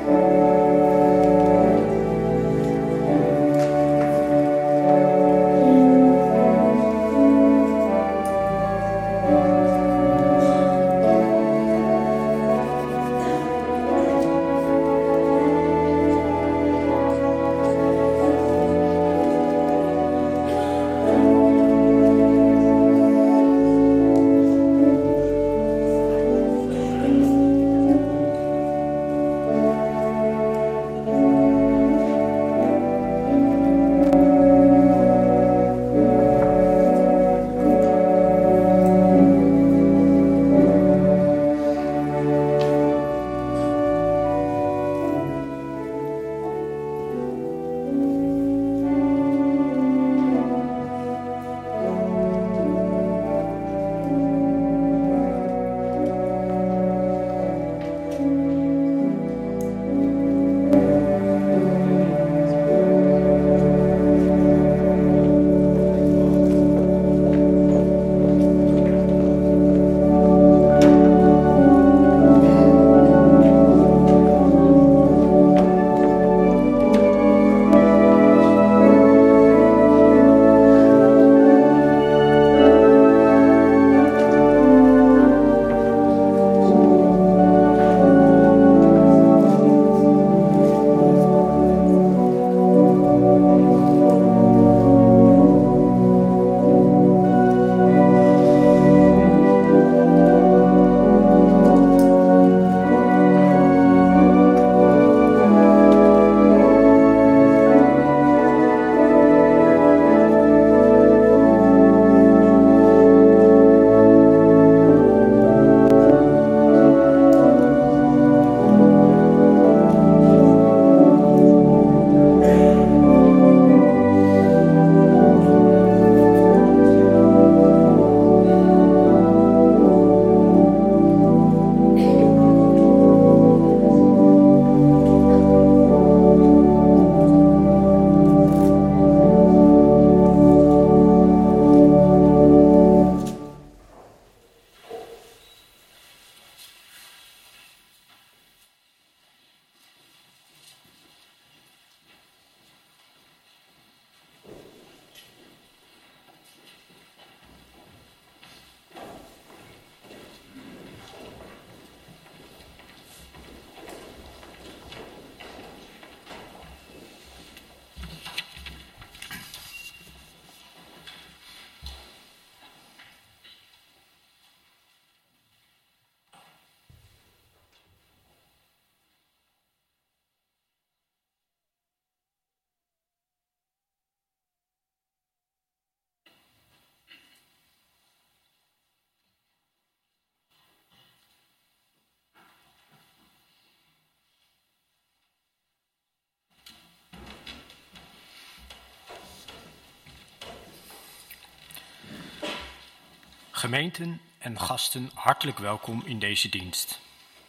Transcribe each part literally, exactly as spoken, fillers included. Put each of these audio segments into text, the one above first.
Gemeenten en gasten, hartelijk welkom in deze dienst.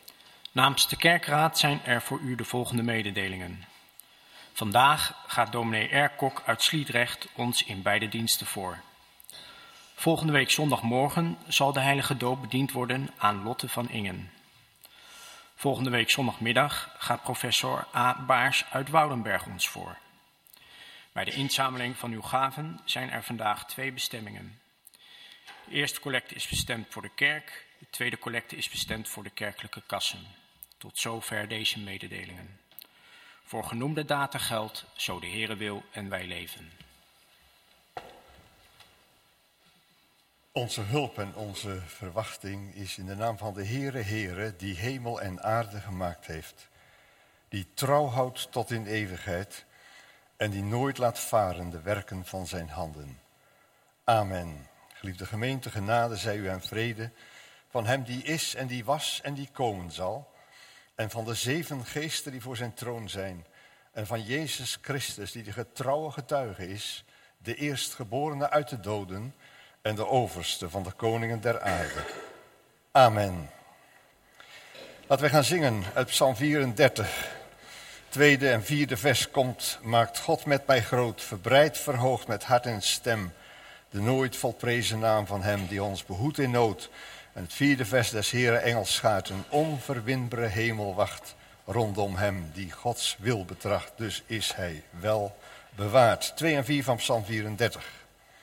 Namens de kerkraad zijn er voor u de volgende mededelingen. Vandaag gaat dominee R. Kok uit Sliedrecht ons in beide diensten voor. Volgende week zondagmorgen zal de heilige doop bediend worden aan Lotte van Ingen. Volgende week zondagmiddag gaat professor A. Baars uit Woudenberg ons voor. Bij de inzameling van uw gaven zijn er vandaag twee bestemmingen. De eerste collecte is bestemd voor de kerk, de tweede collecte is bestemd voor de kerkelijke kassen. Tot zover deze mededelingen. Voor genoemde data geldt, zo de Heere wil en wij leven. Onze hulp en onze verwachting is in de naam van de Heere, Heere, die hemel en aarde gemaakt heeft. Die trouw houdt tot in eeuwigheid en die nooit laat varen de werken van zijn handen. Amen. Geliefde gemeente, genade zij u en vrede van hem die is en die was en die komen zal. En van de zeven geesten die voor zijn troon zijn. En van Jezus Christus die de getrouwe getuige is. De eerstgeborene uit de doden en de overste van de koningen der aarde. Amen. Laten we gaan zingen uit Psalm vierendertig. Tweede en vierde vers komt. Maakt God met mij groot, verbreid, verhoogd met hart en stem. De nooit volprezen naam van hem die ons behoedt in nood. En het vierde vers des Heere engelsschaart, een onverwinbare hemel wacht rondom hem die Gods wil betracht. Dus is hij wel bewaard. twee en vier van Psalm vierendertig.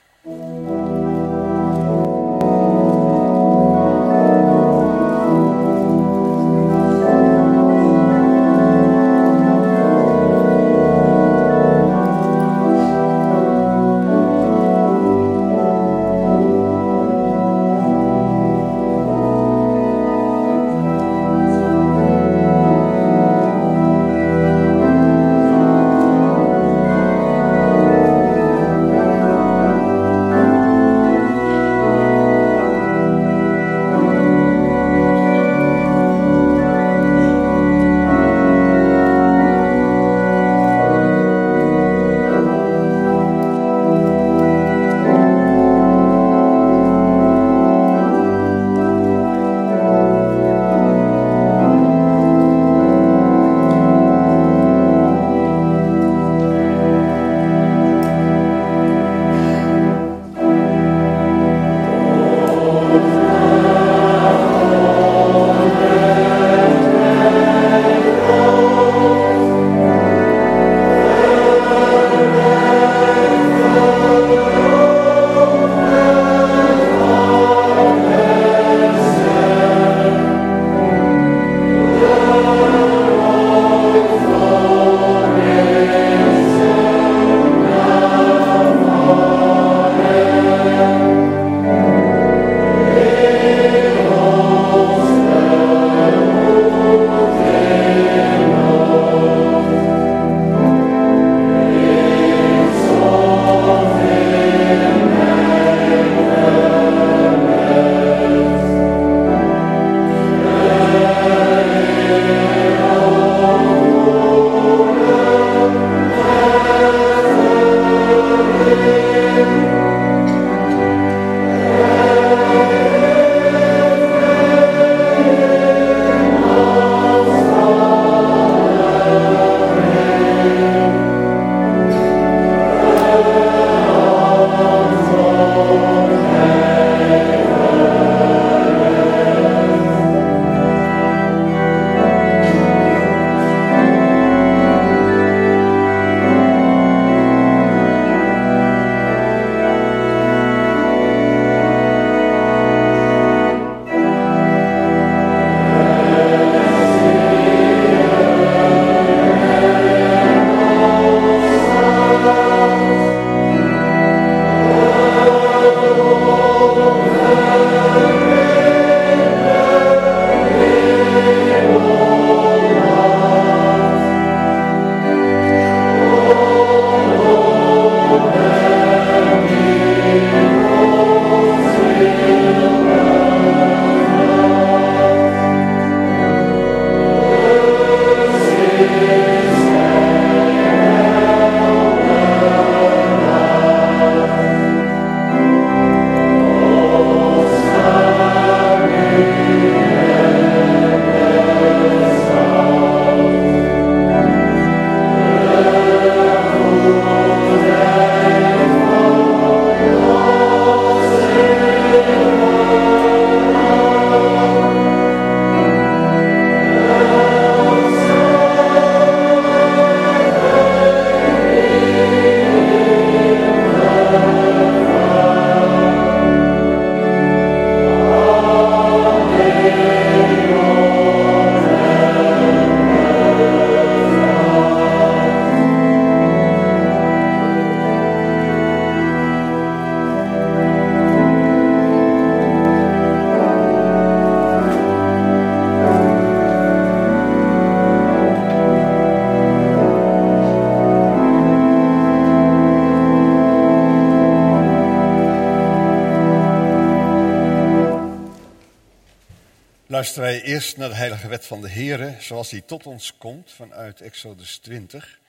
Luisteren wij eerst naar de heilige wet van de Heere, zoals die tot ons komt vanuit Exodus twintig.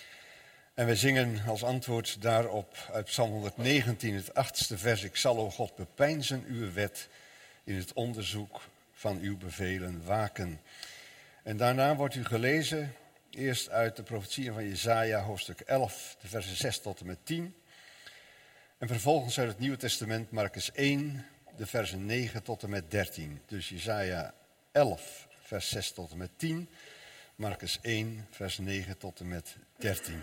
En wij zingen als antwoord daarop uit Psalm honderdnegentien, het achtste vers. Ik zal, o God, bepeinzen uw wet, in het onderzoek van uw bevelen waken. En daarna wordt u gelezen, eerst uit de profetieën van Jesaja, hoofdstuk elf, de versen zes tot en met tien. En vervolgens uit het Nieuwe Testament, Markus één, de versen negen tot en met dertien. Dus Jesaja elf, vers zes tot en met tien. Marcus één, vers negen tot en met dertien.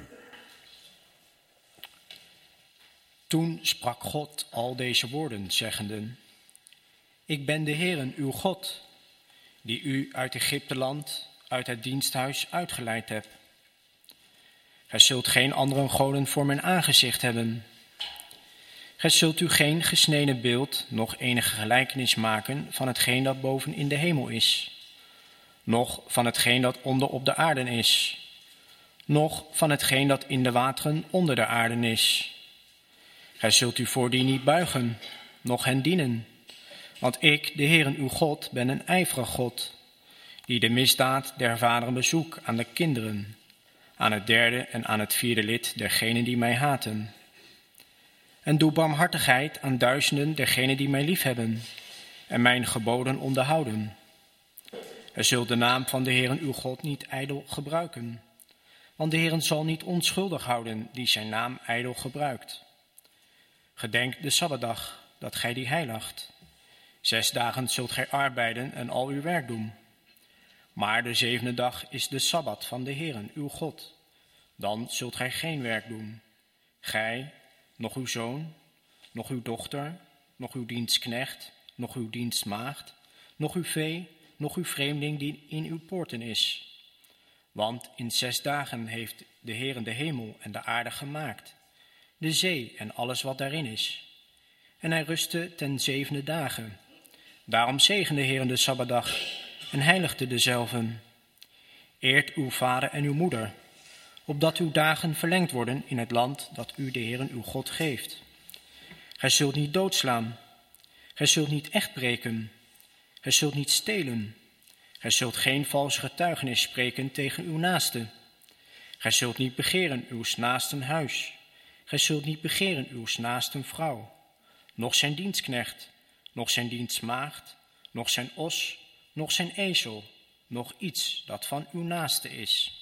Toen sprak God al deze woorden, zeggende: Ik ben de Heere, uw God, die u uit Egypteland, uit het diensthuis uitgeleid heb. Gij zult geen andere goden voor mijn aangezicht hebben. Gij zult u geen gesneden beeld, noch enige gelijkenis maken van hetgeen dat boven in de hemel is, noch van hetgeen dat onder op de aarde is, noch van hetgeen dat in de wateren onder de aarde is. Gij zult u voor die niet buigen, noch hen dienen, want ik, de Heere uw God, ben een ijverig God, die de misdaad der vaderen bezoek aan de kinderen, aan het derde en aan het vierde lid dergenen die mij haten. En doe barmhartigheid aan duizenden dergenen die mij liefhebben en mijn geboden onderhouden. Gij zult de naam van de Heere uw God niet ijdel gebruiken, want de Heere zal niet onschuldig houden die zijn naam ijdel gebruikt. Gedenk de Sabbatdag, dat gij die heiligt. Zes dagen zult gij arbeiden en al uw werk doen. Maar de zevende dag is de Sabbat van de Heere uw God. Dan zult gij geen werk doen. Gij, noch uw zoon, noch uw dochter, noch uw dienstknecht, noch uw dienstmaagd, noch uw vee, noch uw vreemdeling die in uw poorten is. Want in zes dagen heeft de Heere de hemel en de aarde gemaakt, de zee en alles wat daarin is. En hij rustte ten zevende dagen. Daarom zegende de Heere de Sabbatdag en heiligde dezelve. Eert uw vader en uw moeder, opdat uw dagen verlengd worden in het land dat u de Heere uw God geeft. Gij zult niet doodslaan, gij zult niet echt breken, gij zult niet stelen, gij zult geen vals getuigenis spreken tegen uw naaste. Gij zult niet begeren uw naasten huis, gij zult niet begeren uw naasten vrouw, noch zijn dienstknecht, noch zijn dienstmaagd, noch zijn os, noch zijn ezel, noch iets dat van uw naaste is.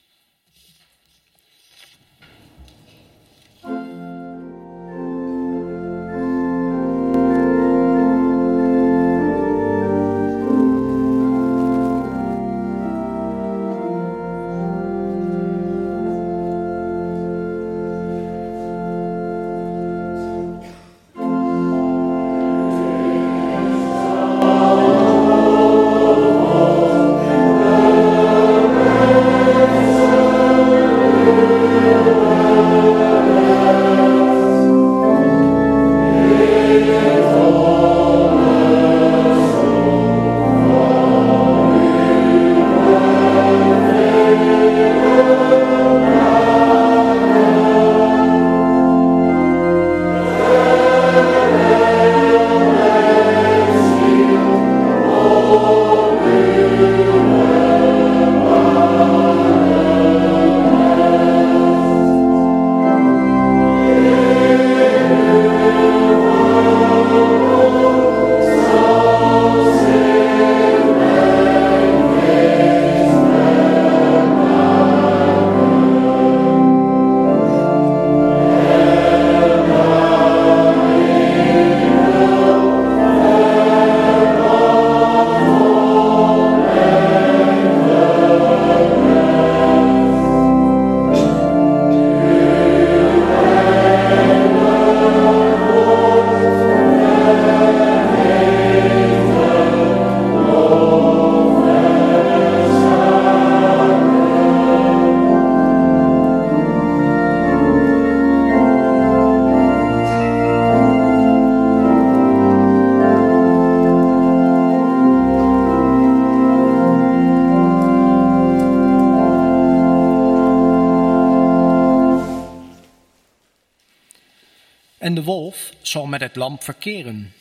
En de wolf zal met het lam verkeren,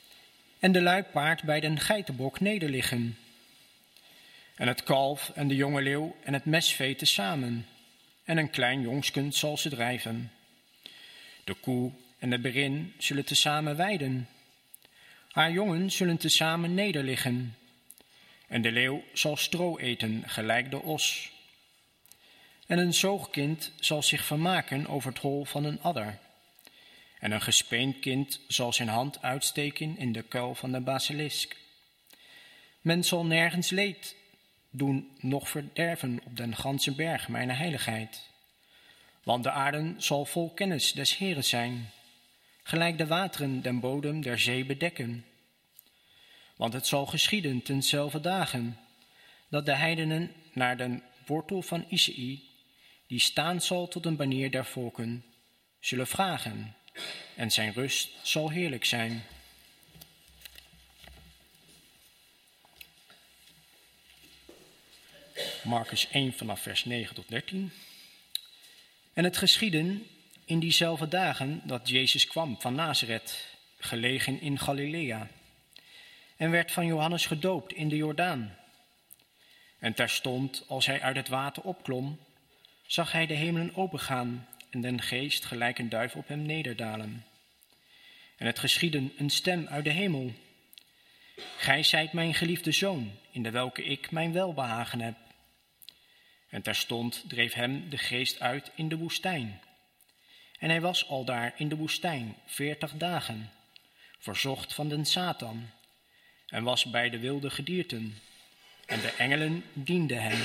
en de luipaard bij den geitenbok nederliggen, en het kalf en de jonge leeuw en het mesvee tezamen, en een klein jongsken zal ze drijven. De koe en de berin zullen tezamen weiden, haar jongen zullen tezamen nederliggen, en de leeuw zal stro eten gelijk de os. En een zoogkind zal zich vermaken over het hol van een adder. En een gespeend kind zal zijn hand uitsteken in de kuil van de basilisk. Men zal nergens leed, doen nog verderven op den ganse berg mijn heiligheid. Want de aarde zal vol kennis des Heeren zijn, gelijk de wateren den bodem der zee bedekken. Want het zal geschieden tenzelfde dagen, dat de heidenen naar den wortel van Isaïe, die staan zal tot een banier der volken, zullen vragen, en zijn rust zal heerlijk zijn. Markus één vanaf vers negen tot dertien. En het geschieden in diezelfde dagen dat Jezus kwam van Nazareth, gelegen in Galilea, en werd van Johannes gedoopt in de Jordaan. En terstond, als hij uit het water opklom, zag hij de hemelen opengaan en den geest gelijk een duif op hem nederdalen. En het geschieden een stem uit de hemel: Gij zijt mijn geliefde zoon, in de welke ik mijn welbehagen heb. En terstond dreef hem de geest uit in de woestijn. En hij was aldaar in de woestijn veertig dagen, verzocht van den Satan, en was bij de wilde gedierten. En de engelen dienden hem.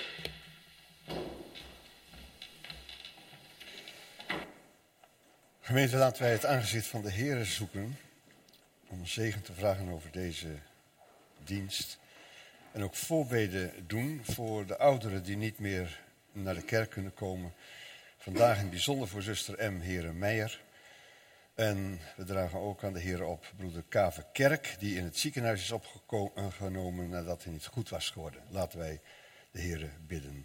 Gemeente, laten wij het aangezicht van de Heere zoeken om zegen te vragen over deze dienst. En ook voorbeden doen voor de ouderen die niet meer naar de kerk kunnen komen. Vandaag in het bijzonder voor zuster M. Here Meijer. En we dragen ook aan de Heer op broeder Kave Kerk, die in het ziekenhuis is opgenomen nadat hij niet goed was geworden. Laten wij de Heere bidden.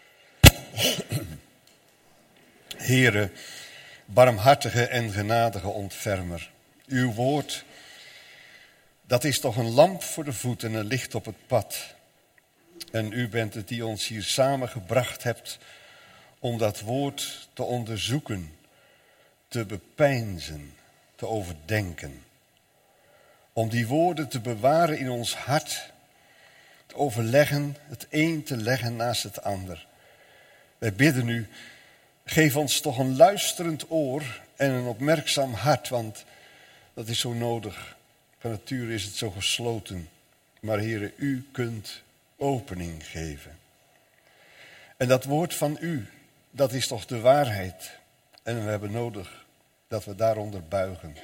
Heere, barmhartige en genadige ontfermer, uw woord, dat is toch een lamp voor de voet en een licht op het pad. En u bent het die ons hier samengebracht hebt om dat woord te onderzoeken, te bepeinzen, te overdenken. Om die woorden te bewaren in ons hart, te overleggen, het een te leggen naast het ander. Wij bidden u, geef ons toch een luisterend oor en een opmerkzaam hart, want dat is zo nodig. Van nature is het zo gesloten. Maar Heere, u kunt opening geven. En dat woord van u, dat is toch de waarheid. En we hebben nodig dat we daaronder buigen.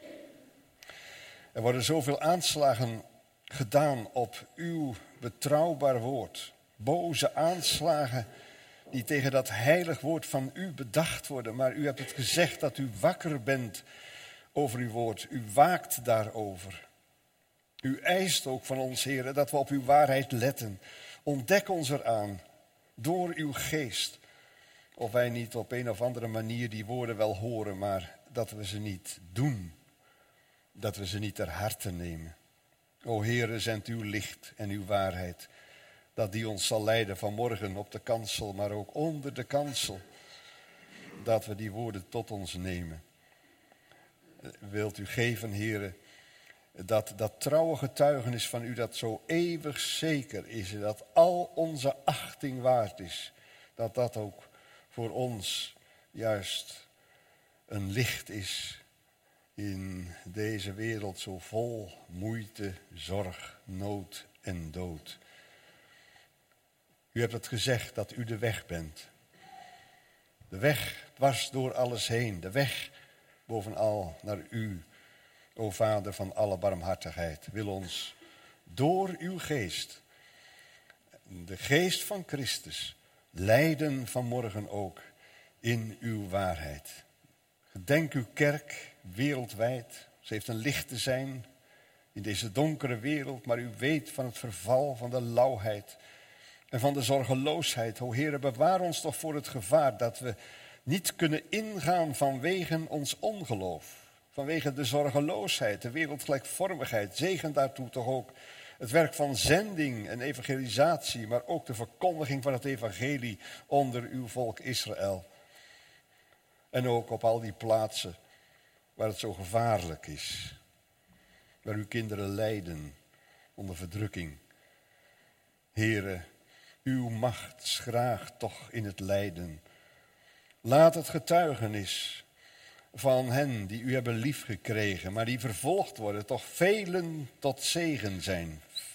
Er worden zoveel aanslagen gedaan op uw betrouwbaar woord. Boze aanslagen die tegen dat heilig woord van u bedacht worden. Maar u hebt het gezegd dat u wakker bent over uw woord. U waakt daarover. U eist ook van ons, Heer, dat we op uw waarheid letten. Ontdek ons eraan door uw geest. Of wij niet op een of andere manier die woorden wel horen, maar dat we ze niet doen. Dat we ze niet ter harte nemen. O Heere, zend uw licht en uw waarheid. Dat die ons zal leiden vanmorgen op de kansel, maar ook onder de kansel. Dat we die woorden tot ons nemen. Wilt u geven, Heere, dat dat trouwe getuigenis van u dat zo eeuwig zeker is. En dat al onze achting waard is. Dat dat ook voor ons juist een licht is in deze wereld zo vol moeite, zorg, nood en dood. U hebt het gezegd dat u de weg bent. De weg dwars door alles heen. De weg bovenal naar u, o Vader van alle barmhartigheid. Wil ons door uw geest, de geest van Christus, leiden vanmorgen ook in uw waarheid. Gedenk uw kerk wereldwijd. Ze heeft een licht te zijn in deze donkere wereld, maar u weet van het verval, van de lauwheid en van de zorgeloosheid. O Heere, bewaar ons toch voor het gevaar dat we niet kunnen ingaan vanwege ons ongeloof. Vanwege de zorgeloosheid, de wereldgelijkvormigheid. Zegen daartoe toch ook het werk van zending en evangelisatie, maar ook de verkondiging van het evangelie onder uw volk Israël. En ook op al die plaatsen waar het zo gevaarlijk is. Waar uw kinderen lijden onder verdrukking. Heere, uw macht schraagt toch in het lijden. Laat het getuigenis van hen die u hebben liefgekregen, maar die vervolgd worden, toch velen tot zegen zijn.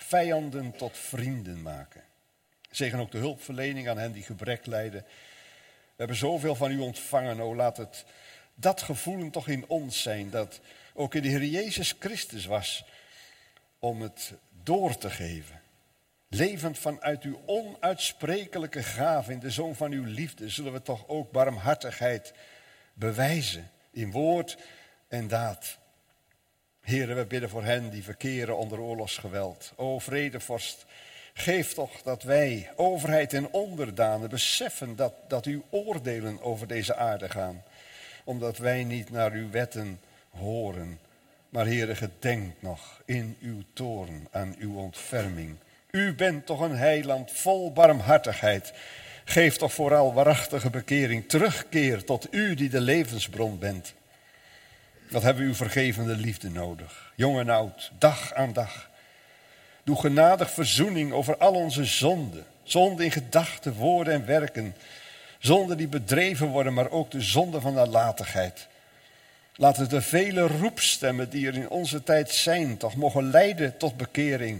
vijanden tot vrienden maken. Zegen ook de hulpverlening aan hen die gebrek lijden. We hebben zoveel van u ontvangen, o laat het dat gevoelen toch in ons zijn, dat ook in de Heer Jezus Christus was, om het door te geven. Levend vanuit uw onuitsprekelijke gave in de Zoon van uw liefde, zullen we toch ook barmhartigheid bewijzen in woord en daad. Heren, we bidden voor hen die verkeren onder oorlogsgeweld. O vredevorst, geef toch dat wij, overheid en onderdanen, beseffen dat, dat uw oordelen over deze aarde gaan. Omdat wij niet naar uw wetten horen. Maar Heere, gedenk nog in uw toorn aan uw ontferming. U bent toch een heiland vol barmhartigheid. Geef toch vooral waarachtige bekering, terugkeer tot u die de levensbron bent. Wat hebben we uw vergevende liefde nodig, jong en oud, dag aan dag. Doe genadig verzoening over al onze zonden. Zonden in gedachten, woorden en werken. Zonden die bedreven worden, maar ook de zonde van nalatigheid. Laten de vele roepstemmen die er in onze tijd zijn, toch mogen leiden tot bekering.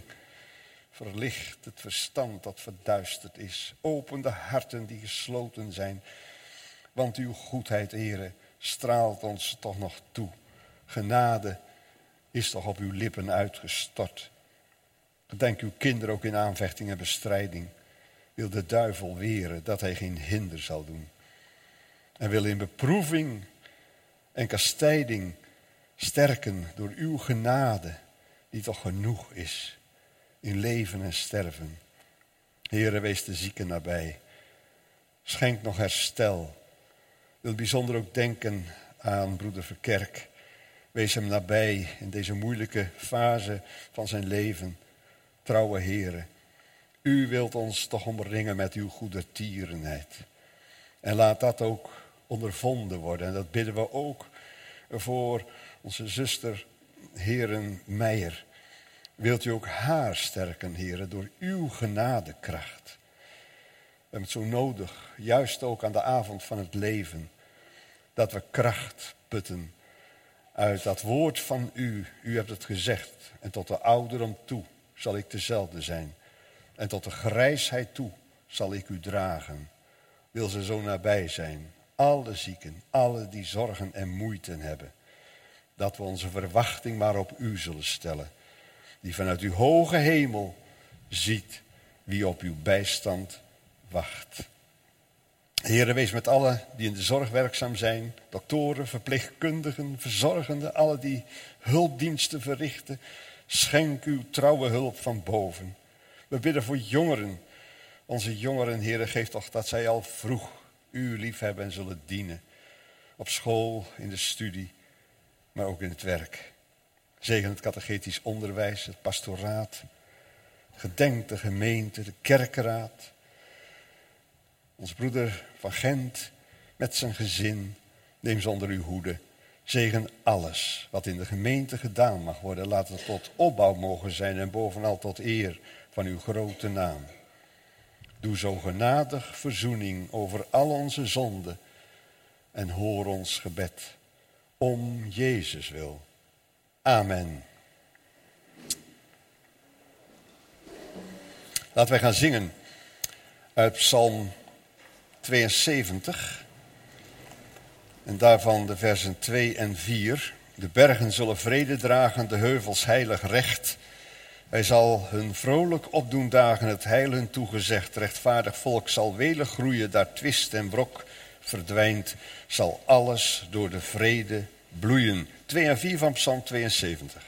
Verlicht het verstand dat verduisterd is. Open de harten die gesloten zijn. Want uw goedheid, Heere, straalt ons toch nog toe. Genade is toch op uw lippen uitgestort. Gedenk uw kinderen ook in aanvechting en bestrijding. Wil de duivel weren dat hij geen hinder zal doen. En wil in beproeving en kastijding sterken door uw genade, die toch genoeg is in leven en sterven. Heere, wees de zieken nabij. Schenk nog herstel. Wil bijzonder ook denken aan broeder Verkerk. Wees hem nabij in deze moeilijke fase van zijn leven. Trouwe Heere, u wilt ons toch omringen met uw goedertierenheid. En laat dat ook ondervonden worden. En dat bidden we ook voor onze zuster Heren Meijer. Wilt u ook haar sterken, Heren, door uw genadekracht. We hebben het zo nodig, juist ook aan de avond van het leven, dat we kracht putten uit dat woord van u. U hebt het gezegd. En tot de ouderen toe zal ik dezelfde zijn. En tot de grijsheid toe zal ik u dragen. Wil ze zo nabij zijn. Alle zieken, alle die zorgen en moeite hebben. Dat we onze verwachting maar op u zullen stellen. Die vanuit uw hoge hemel ziet wie op uw bijstand wacht. Heere, wees met allen die in de zorg werkzaam zijn. Doktoren, verpleegkundigen, verzorgenden, alle die hulpdiensten verrichten. Schenk uw trouwe hulp van boven. We bidden voor jongeren. Onze jongeren, Heere, geef toch dat zij al vroeg u liefhebben en zullen dienen. Op school, in de studie, maar ook in het werk. Zegen het catechetisch onderwijs, het pastoraat. Gedenk de gemeente, de kerkenraad. Ons broeder van Gent met zijn gezin, neem ze onder uw hoede. Zegen alles wat in de gemeente gedaan mag worden. Laat het tot opbouw mogen zijn en bovenal tot eer van uw grote naam. Doe zo genadig verzoening over al onze zonden en hoor ons gebed. Om Jezus wil. Amen. Laten wij gaan zingen uit Psalm tweeënzeventig. En daarvan de versen twee en vier. De bergen zullen vrede dragen, de heuvels heilig recht. Hij zal hun vrolijk opdoen dagen, het heil hun toegezegd. Rechtvaardig volk zal welig groeien, daar twist en wrok verdwijnt. Zal alles door de vrede bloeien. twee en vier van Psalm tweeënzeventig.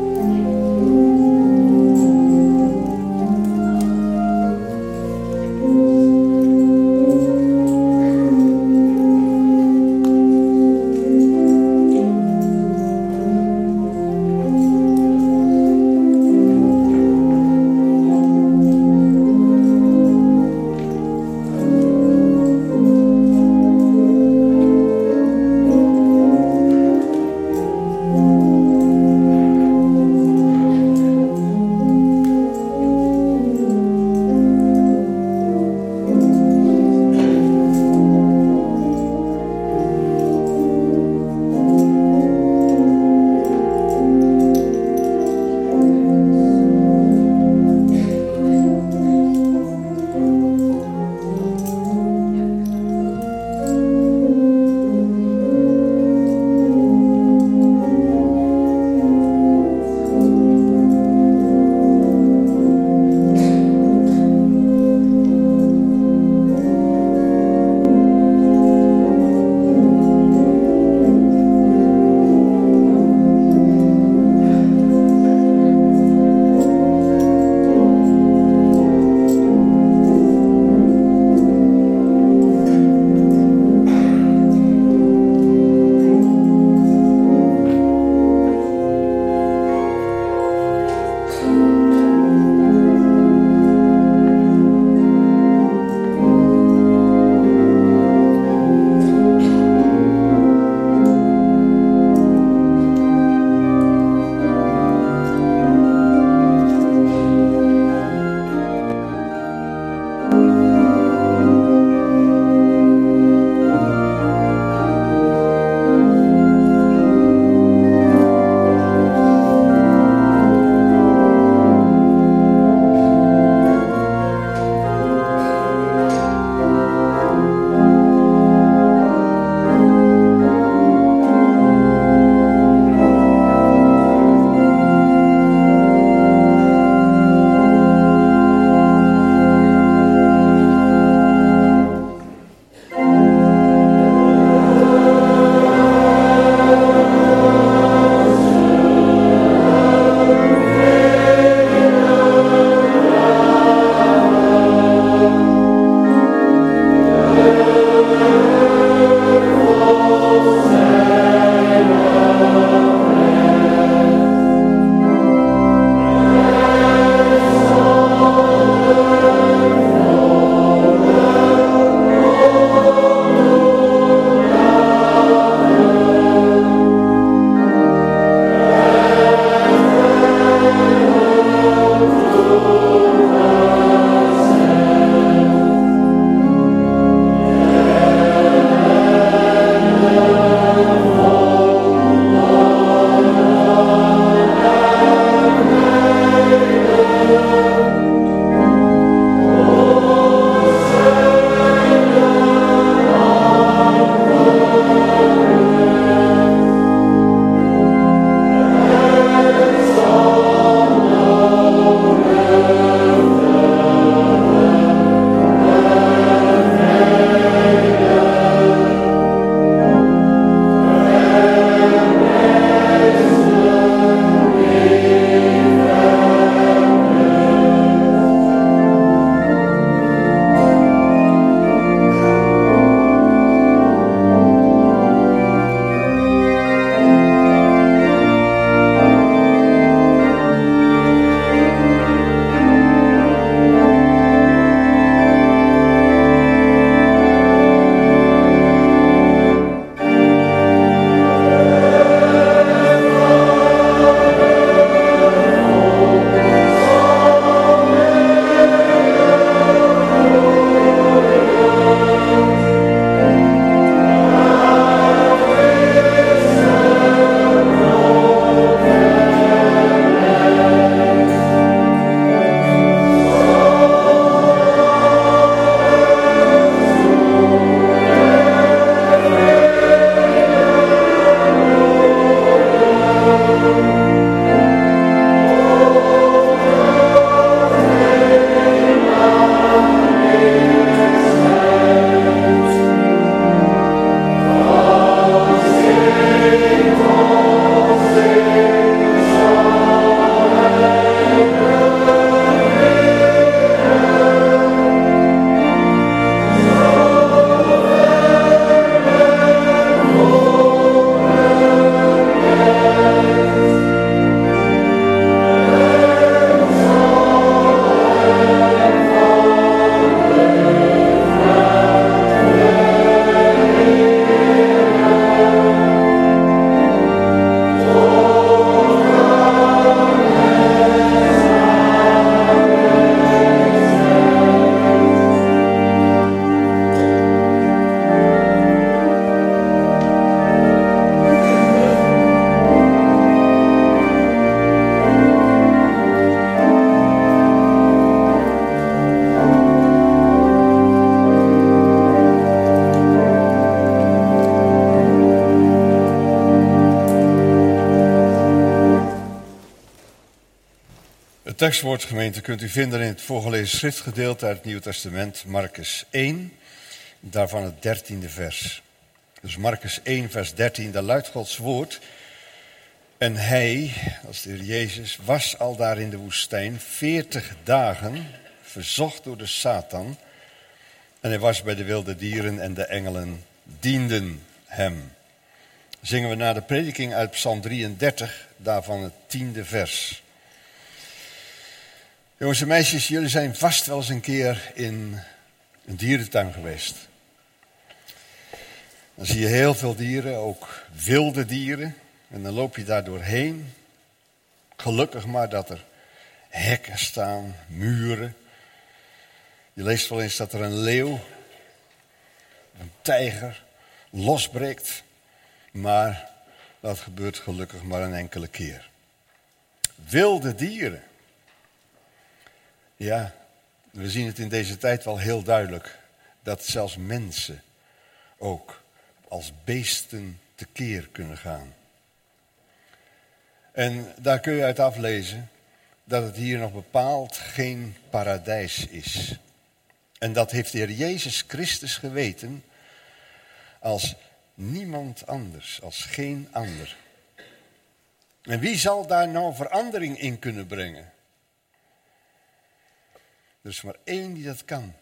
Thank tekstwoord, gemeente, kunt u vinden in het voorgelezen schriftgedeelte uit het Nieuwe Testament, Marcus één, daarvan het dertiende vers. Dus Marcus één, vers dertien, daar luidt Gods woord. En hij, als de Heer Jezus, was al daar in de woestijn veertig dagen, verzocht door de Satan. En hij was bij de wilde dieren en de engelen dienden hem. Zingen we na de prediking uit Psalm drieëndertig, daarvan het tiende vers. Jongens en meisjes, jullie zijn vast wel eens een keer in een dierentuin geweest. Dan zie je heel veel dieren, ook wilde dieren. En dan loop je daar doorheen. Gelukkig maar dat er hekken staan, muren. Je leest wel eens dat er een leeuw, een tijger, losbreekt. Maar dat gebeurt gelukkig maar een enkele keer. Wilde dieren. Ja, we zien het in deze tijd wel heel duidelijk. Dat zelfs mensen ook als beesten tekeer kunnen gaan. En daar kun je uit aflezen dat het hier nog bepaald geen paradijs is. En dat heeft de Heer Jezus Christus geweten als niemand anders, als geen ander. En wie zal daar nou verandering in kunnen brengen? Er is maar één die dat kan.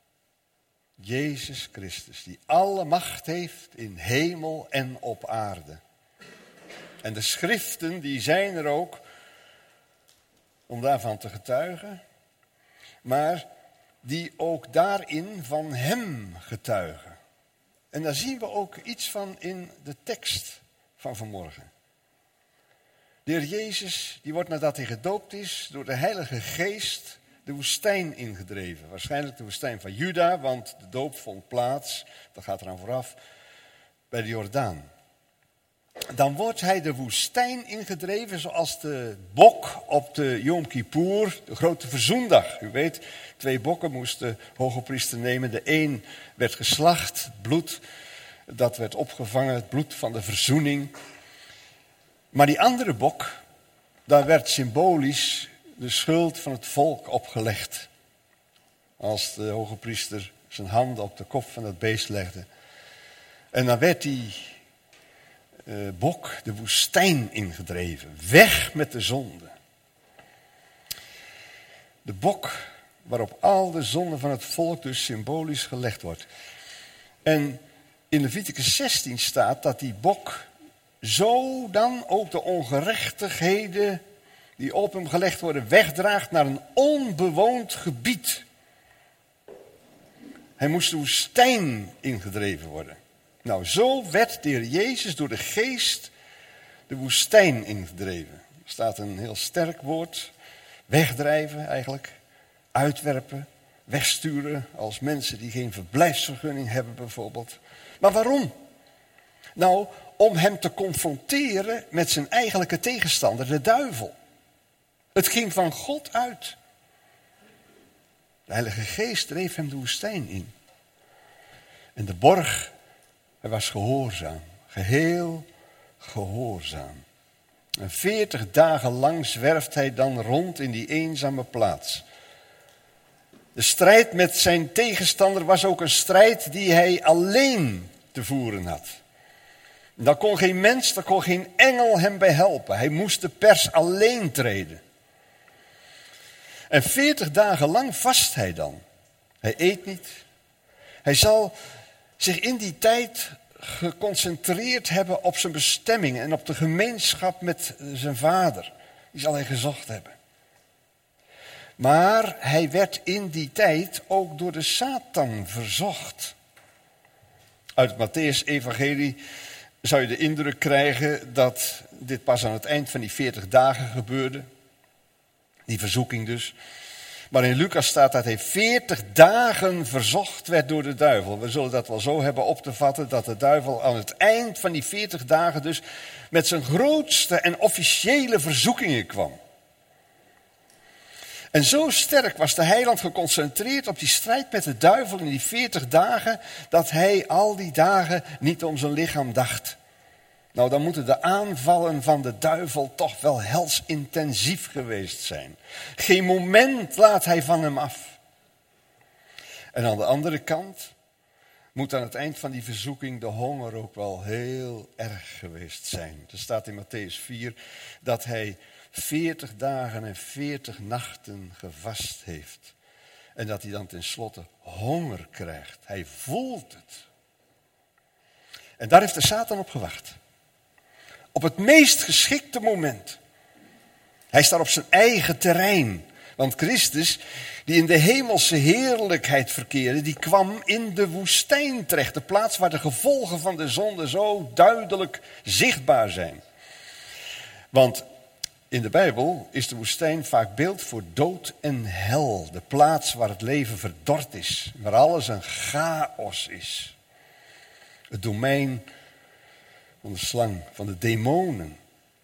Jezus Christus, die alle macht heeft in hemel en op aarde. En de schriften, die zijn er ook om daarvan te getuigen, maar die ook daarin van hem getuigen. En daar zien we ook iets van in de tekst van vanmorgen. De Heer Jezus, die wordt nadat hij gedoopt is, door de Heilige Geest de woestijn ingedreven. Waarschijnlijk de woestijn van Juda, want de doop vond plaats, dat gaat eraan vooraf, bij de Jordaan. Dan wordt hij de woestijn ingedreven zoals de bok op de Yom Kippur, de grote verzoendag. U weet, twee bokken moest de hogepriester nemen. De een werd geslacht, het bloed, dat werd opgevangen, het bloed van de verzoening. Maar die andere bok, daar werd symbolisch de schuld van het volk opgelegd. Als de hogepriester zijn handen op de kop van het beest legde. En dan werd die uh, bok de woestijn ingedreven. Weg met de zonde. De bok waarop al de zonde van het volk dus symbolisch gelegd wordt. En in Leviticus zestien staat dat die bok zo dan ook de ongerechtigheden die op hem gelegd worden wegdraagt naar een onbewoond gebied. Hij moest de woestijn ingedreven worden. Nou, zo werd de Heer Jezus door de Geest de woestijn ingedreven. Er staat een heel sterk woord. Wegdrijven eigenlijk. Uitwerpen. Wegsturen als mensen die geen verblijfsvergunning hebben bijvoorbeeld. Maar waarom? Nou, om hem te confronteren met zijn eigenlijke tegenstander, de duivel. Het ging van God uit. De Heilige Geest dreef hem de woestijn in. En de borg, hij was gehoorzaam. Geheel gehoorzaam. En veertig dagen lang zwerft hij dan rond in die eenzame plaats. De strijd met zijn tegenstander was ook een strijd die hij alleen te voeren had. Daar kon geen mens, daar kon geen engel hem bij helpen. Hij moest de pers alleen treden. En veertig dagen lang vast hij dan. Hij eet niet. Hij zal zich in die tijd geconcentreerd hebben op zijn bestemming en op de gemeenschap met zijn vader. Die zal hij gezocht hebben. Maar hij werd in die tijd ook door de Satan verzocht. Uit het Mattheüs-evangelie zou je de indruk krijgen dat dit pas aan het eind van die veertig dagen gebeurde. Die verzoeking dus. Maar in Lucas staat dat hij veertig dagen verzocht werd door de duivel. We zullen dat wel zo hebben op te vatten dat de duivel aan het eind van die veertig dagen dus met zijn grootste en officiële verzoekingen kwam. En zo sterk was de heiland geconcentreerd op die strijd met de duivel in die veertig dagen, dat hij al die dagen niet om zijn lichaam dacht. Nou, dan moeten de aanvallen van de duivel toch wel hels intensief geweest zijn. Geen moment laat hij van hem af. En aan de andere kant moet aan het eind van die verzoeking de honger ook wel heel erg geweest zijn. Er staat in Mattheüs vier dat hij veertig dagen en veertig nachten gevast heeft. En dat hij dan tenslotte honger krijgt. Hij voelt het. En daar heeft de Satan op gewacht. Op het meest geschikte moment. Hij staat op zijn eigen terrein. Want Christus, die in de hemelse heerlijkheid verkeerde, die kwam in de woestijn terecht. De plaats waar de gevolgen van de zonde zo duidelijk zichtbaar zijn. Want in de Bijbel is de woestijn vaak beeld voor dood en hel. De plaats waar het leven verdord is. Waar alles een chaos is. Het domein van de slang, van de demonen.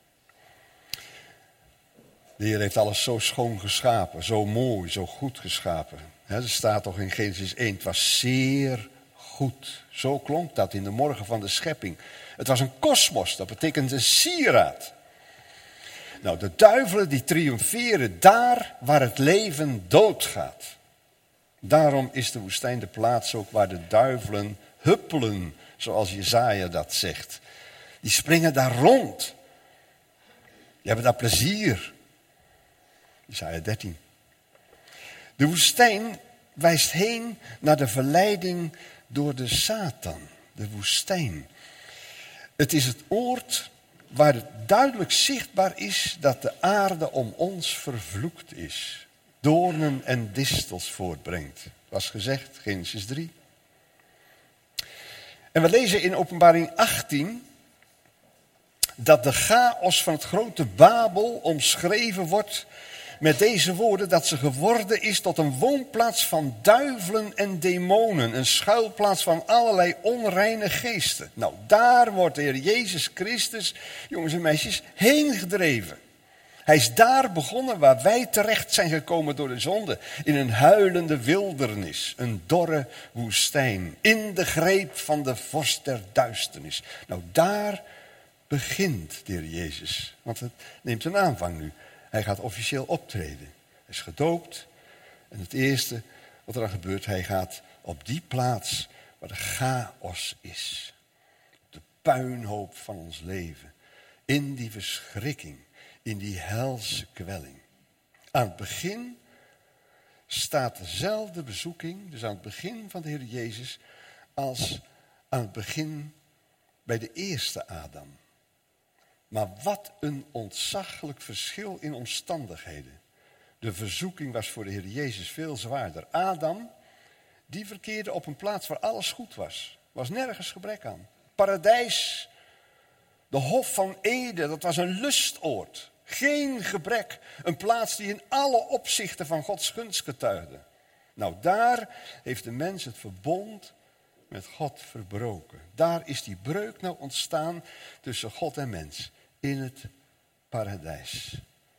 De Heer heeft alles zo schoon geschapen, zo mooi, zo goed geschapen. He, er staat toch in Genesis één, het was zeer goed. Zo klonk dat in de morgen van de schepping. Het was een kosmos, dat betekent een sieraad. Nou, de duivelen die triomferen daar waar het leven doodgaat. Daarom is de woestijn de plaats ook waar de duivelen huppelen, zoals Jesaja dat zegt. Die springen daar rond. Die hebben daar plezier. Jesaja dertien. De woestijn wijst heen naar de verleiding door de Satan. De woestijn. Het is het oord waar het duidelijk zichtbaar is dat de aarde om ons vervloekt is. Doornen en distels voortbrengt. Was gezegd, Genesis drie. En we lezen in Openbaring achttien dat de chaos van het grote Babel omschreven wordt met deze woorden, dat ze geworden is tot een woonplaats van duivelen en demonen, een schuilplaats van allerlei onreine geesten. Nou, daar wordt de Heer Jezus Christus, jongens en meisjes, heen gedreven. Hij is daar begonnen waar wij terecht zijn gekomen door de zonde. In een huilende wildernis, een dorre woestijn, in de greep van de vorst der duisternis. Nou, daar begint de Heer Jezus, want het neemt een aanvang nu. Hij gaat officieel optreden. Hij is gedoopt. En het eerste wat er dan gebeurt, hij gaat op die plaats waar de chaos is. De puinhoop van ons leven. In die verschrikking. In die helse kwelling. Aan het begin staat dezelfde bezoeking, dus aan het begin van de Heer Jezus, als aan het begin bij de eerste Adam. Maar wat een ontzaglijk verschil in omstandigheden. De verzoeking was voor de Heer Jezus veel zwaarder. Adam, die verkeerde op een plaats waar alles goed was. Er was nergens gebrek aan. Paradijs, de Hof van Eden, dat was een lustoord. Geen gebrek. Een plaats die in alle opzichten van Gods gunst getuigde. Nou, daar heeft de mens het verbond met God verbroken. Daar is die breuk nou ontstaan tussen God en mens. In het paradijs.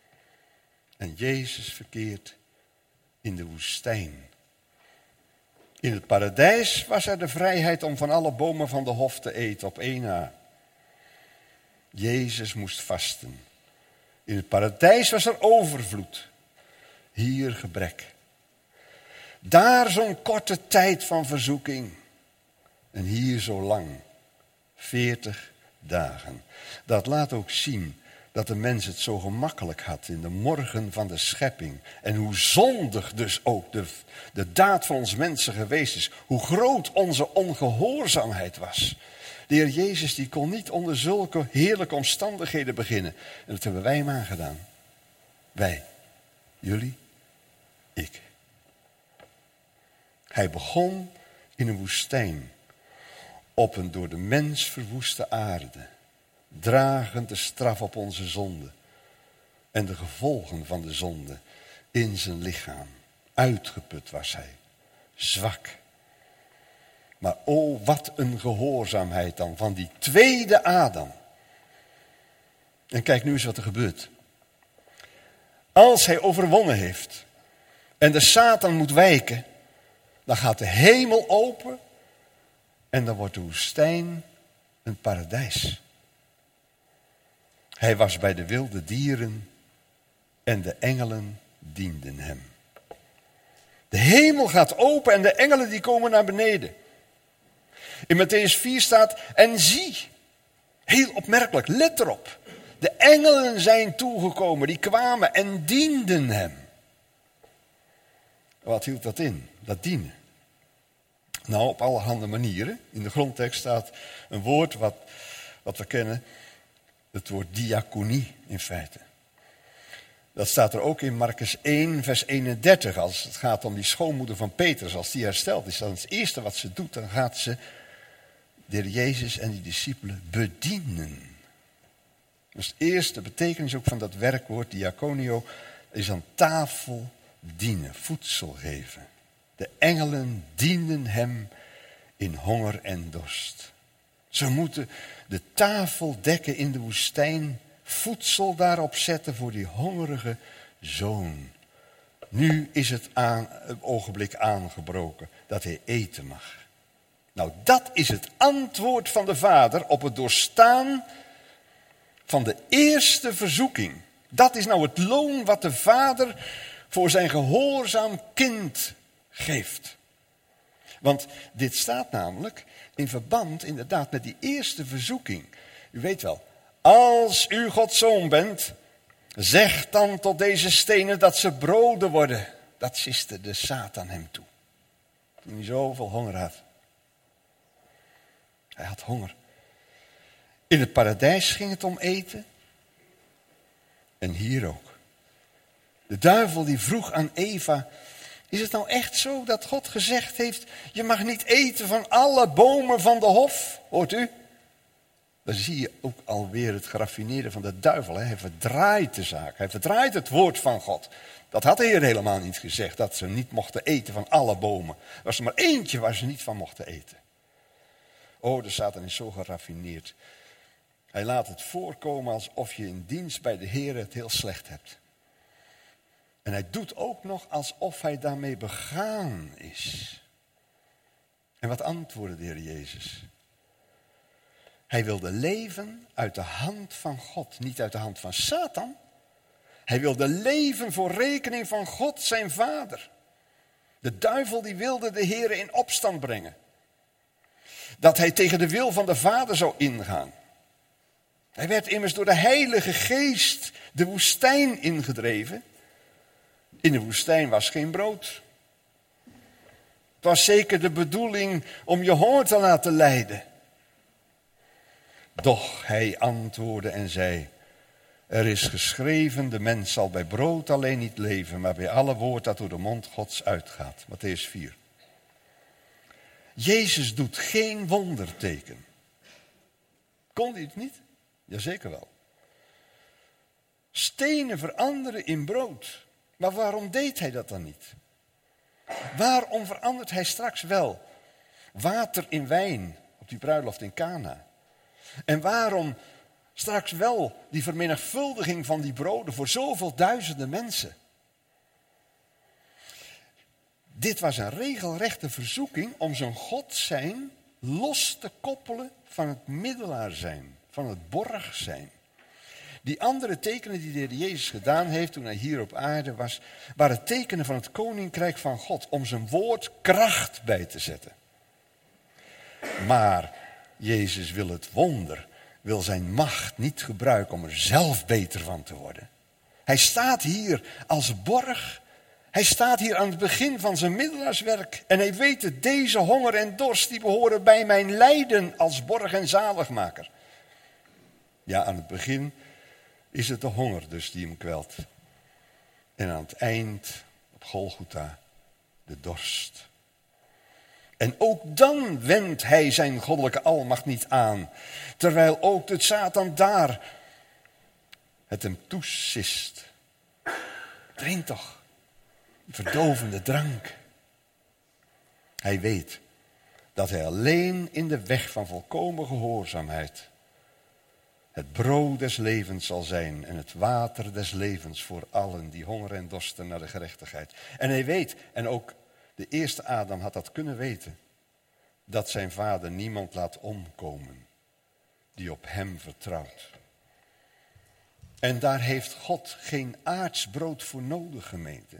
En Jezus verkeert in de woestijn. In het paradijs was er de vrijheid om van alle bomen van de hof te eten op één na. Jezus moest vasten. In het paradijs was er overvloed. Hier gebrek. Daar zo'n korte tijd van verzoeking. En hier zo lang. Veertig dagen. Dat laat ook zien dat de mens het zo gemakkelijk had in de morgen van de schepping. En hoe zondig dus ook de, de daad van ons mensen geweest is. Hoe groot onze ongehoorzaamheid was. De Heer Jezus die kon niet onder zulke heerlijke omstandigheden beginnen. En dat hebben wij hem aangedaan. Wij. Jullie. Ik. Hij begon in een woestijn. Op een door de mens verwoeste aarde. Dragend de straf op onze zonde. En de gevolgen van de zonde in zijn lichaam. Uitgeput was hij. Zwak. Maar oh, wat een gehoorzaamheid dan van die tweede Adam. En kijk nu eens wat er gebeurt. Als hij overwonnen heeft en de Satan moet wijken, dan gaat de hemel open en dan wordt de woestijn een paradijs. Hij was bij de wilde dieren en de engelen dienden hem. De hemel gaat open en de engelen die komen naar beneden. In Matthäus vier staat, en zie, heel opmerkelijk, let erop. De engelen zijn toegekomen, die kwamen en dienden hem. Wat hield dat in, dat dienen? Nou, op allerhande manieren. In de grondtekst staat een woord wat, wat we kennen, het woord diaconie in feite. Dat staat er ook in Markus één, vers eenendertig, als het gaat om die schoonmoeder van Petrus. Als die hersteld is, dan is het eerste wat ze doet, dan gaat ze de Heer Jezus en die discipelen bedienen. Dus de eerste betekenis ook van dat werkwoord diaconio is aan tafel dienen, voedsel geven. De engelen dienden hem in honger en dorst. Ze moeten de tafel dekken in de woestijn, voedsel daarop zetten voor die hongerige zoon. Nu is het, aan, het ogenblik aangebroken dat hij eten mag. Nou, dat is het antwoord van de Vader op het doorstaan van de eerste verzoeking. Dat is nou het loon wat de Vader voor zijn gehoorzaam kind geeft. Want dit staat namelijk in verband inderdaad met die eerste verzoeking. U weet wel, als u Gods zoon bent, zeg dan tot deze stenen dat ze broden worden. Dat siste de Satan hem toe. Toen hij zoveel honger had. Hij had honger. In het paradijs ging het om eten. En hier ook. De duivel die vroeg aan Eva, is het nou echt zo dat God gezegd heeft, je mag niet eten van alle bomen van de hof, hoort u? Dan zie je ook alweer het geraffineerde van de duivel. Hè? Hij verdraait de zaak, hij verdraait het woord van God. Dat had de Heer helemaal niet gezegd, dat ze niet mochten eten van alle bomen. Er was er maar eentje waar ze niet van mochten eten. Oh, de Satan is zo geraffineerd. Hij laat het voorkomen alsof je in dienst bij de Heer het heel slecht hebt. En hij doet ook nog alsof hij daarmee begaan is. En wat antwoordde de Heer Jezus? Hij wilde leven uit de hand van God, niet uit de hand van Satan. Hij wilde leven voor rekening van God, zijn Vader. De duivel die wilde de Heer in opstand brengen. Dat hij tegen de wil van de Vader zou ingaan. Hij werd immers door de Heilige Geest de woestijn ingedreven. In de woestijn was geen brood. Het was zeker de bedoeling om je honger te laten lijden. Doch hij antwoordde en zei, er is geschreven, de mens zal bij brood alleen niet leven, maar bij alle woord dat door de mond Gods uitgaat. Matthäus vier. Jezus doet geen wonderteken. Kon hij het niet? Jazeker wel. Stenen veranderen in brood. Maar waarom deed hij dat dan niet? Waarom verandert hij straks wel water in wijn op die bruiloft in Kana? En waarom straks wel die vermenigvuldiging van die broden voor zoveel duizenden mensen? Dit was een regelrechte verzoeking om zijn God zijn los te koppelen van het middelaar zijn, van het borg zijn. Die andere tekenen die de Heer Jezus gedaan heeft toen hij hier op aarde was, waren tekenen van het koninkrijk van God, om zijn woord kracht bij te zetten. Maar Jezus wil het wonder, wil zijn macht niet gebruiken om er zelf beter van te worden. Hij staat hier als borg, hij staat hier aan het begin van zijn middelaarswerk en hij weet het, deze honger en dorst die behoren bij mijn lijden als borg en zaligmaker. Ja, aan het begin is het de honger dus die hem kwelt. En aan het eind, op Golgotha, de dorst. En ook dan wendt hij zijn goddelijke almacht niet aan. Terwijl ook de Satan daar het hem toesist. Drink toch, verdovende drank. Hij weet dat hij alleen in de weg van volkomen gehoorzaamheid het brood des levens zal zijn en het water des levens voor allen die honger en dorsten naar de gerechtigheid. En hij weet, en ook de eerste Adam had dat kunnen weten, dat zijn vader niemand laat omkomen die op hem vertrouwt. En daar heeft God geen aards brood voor nodig, gemeente.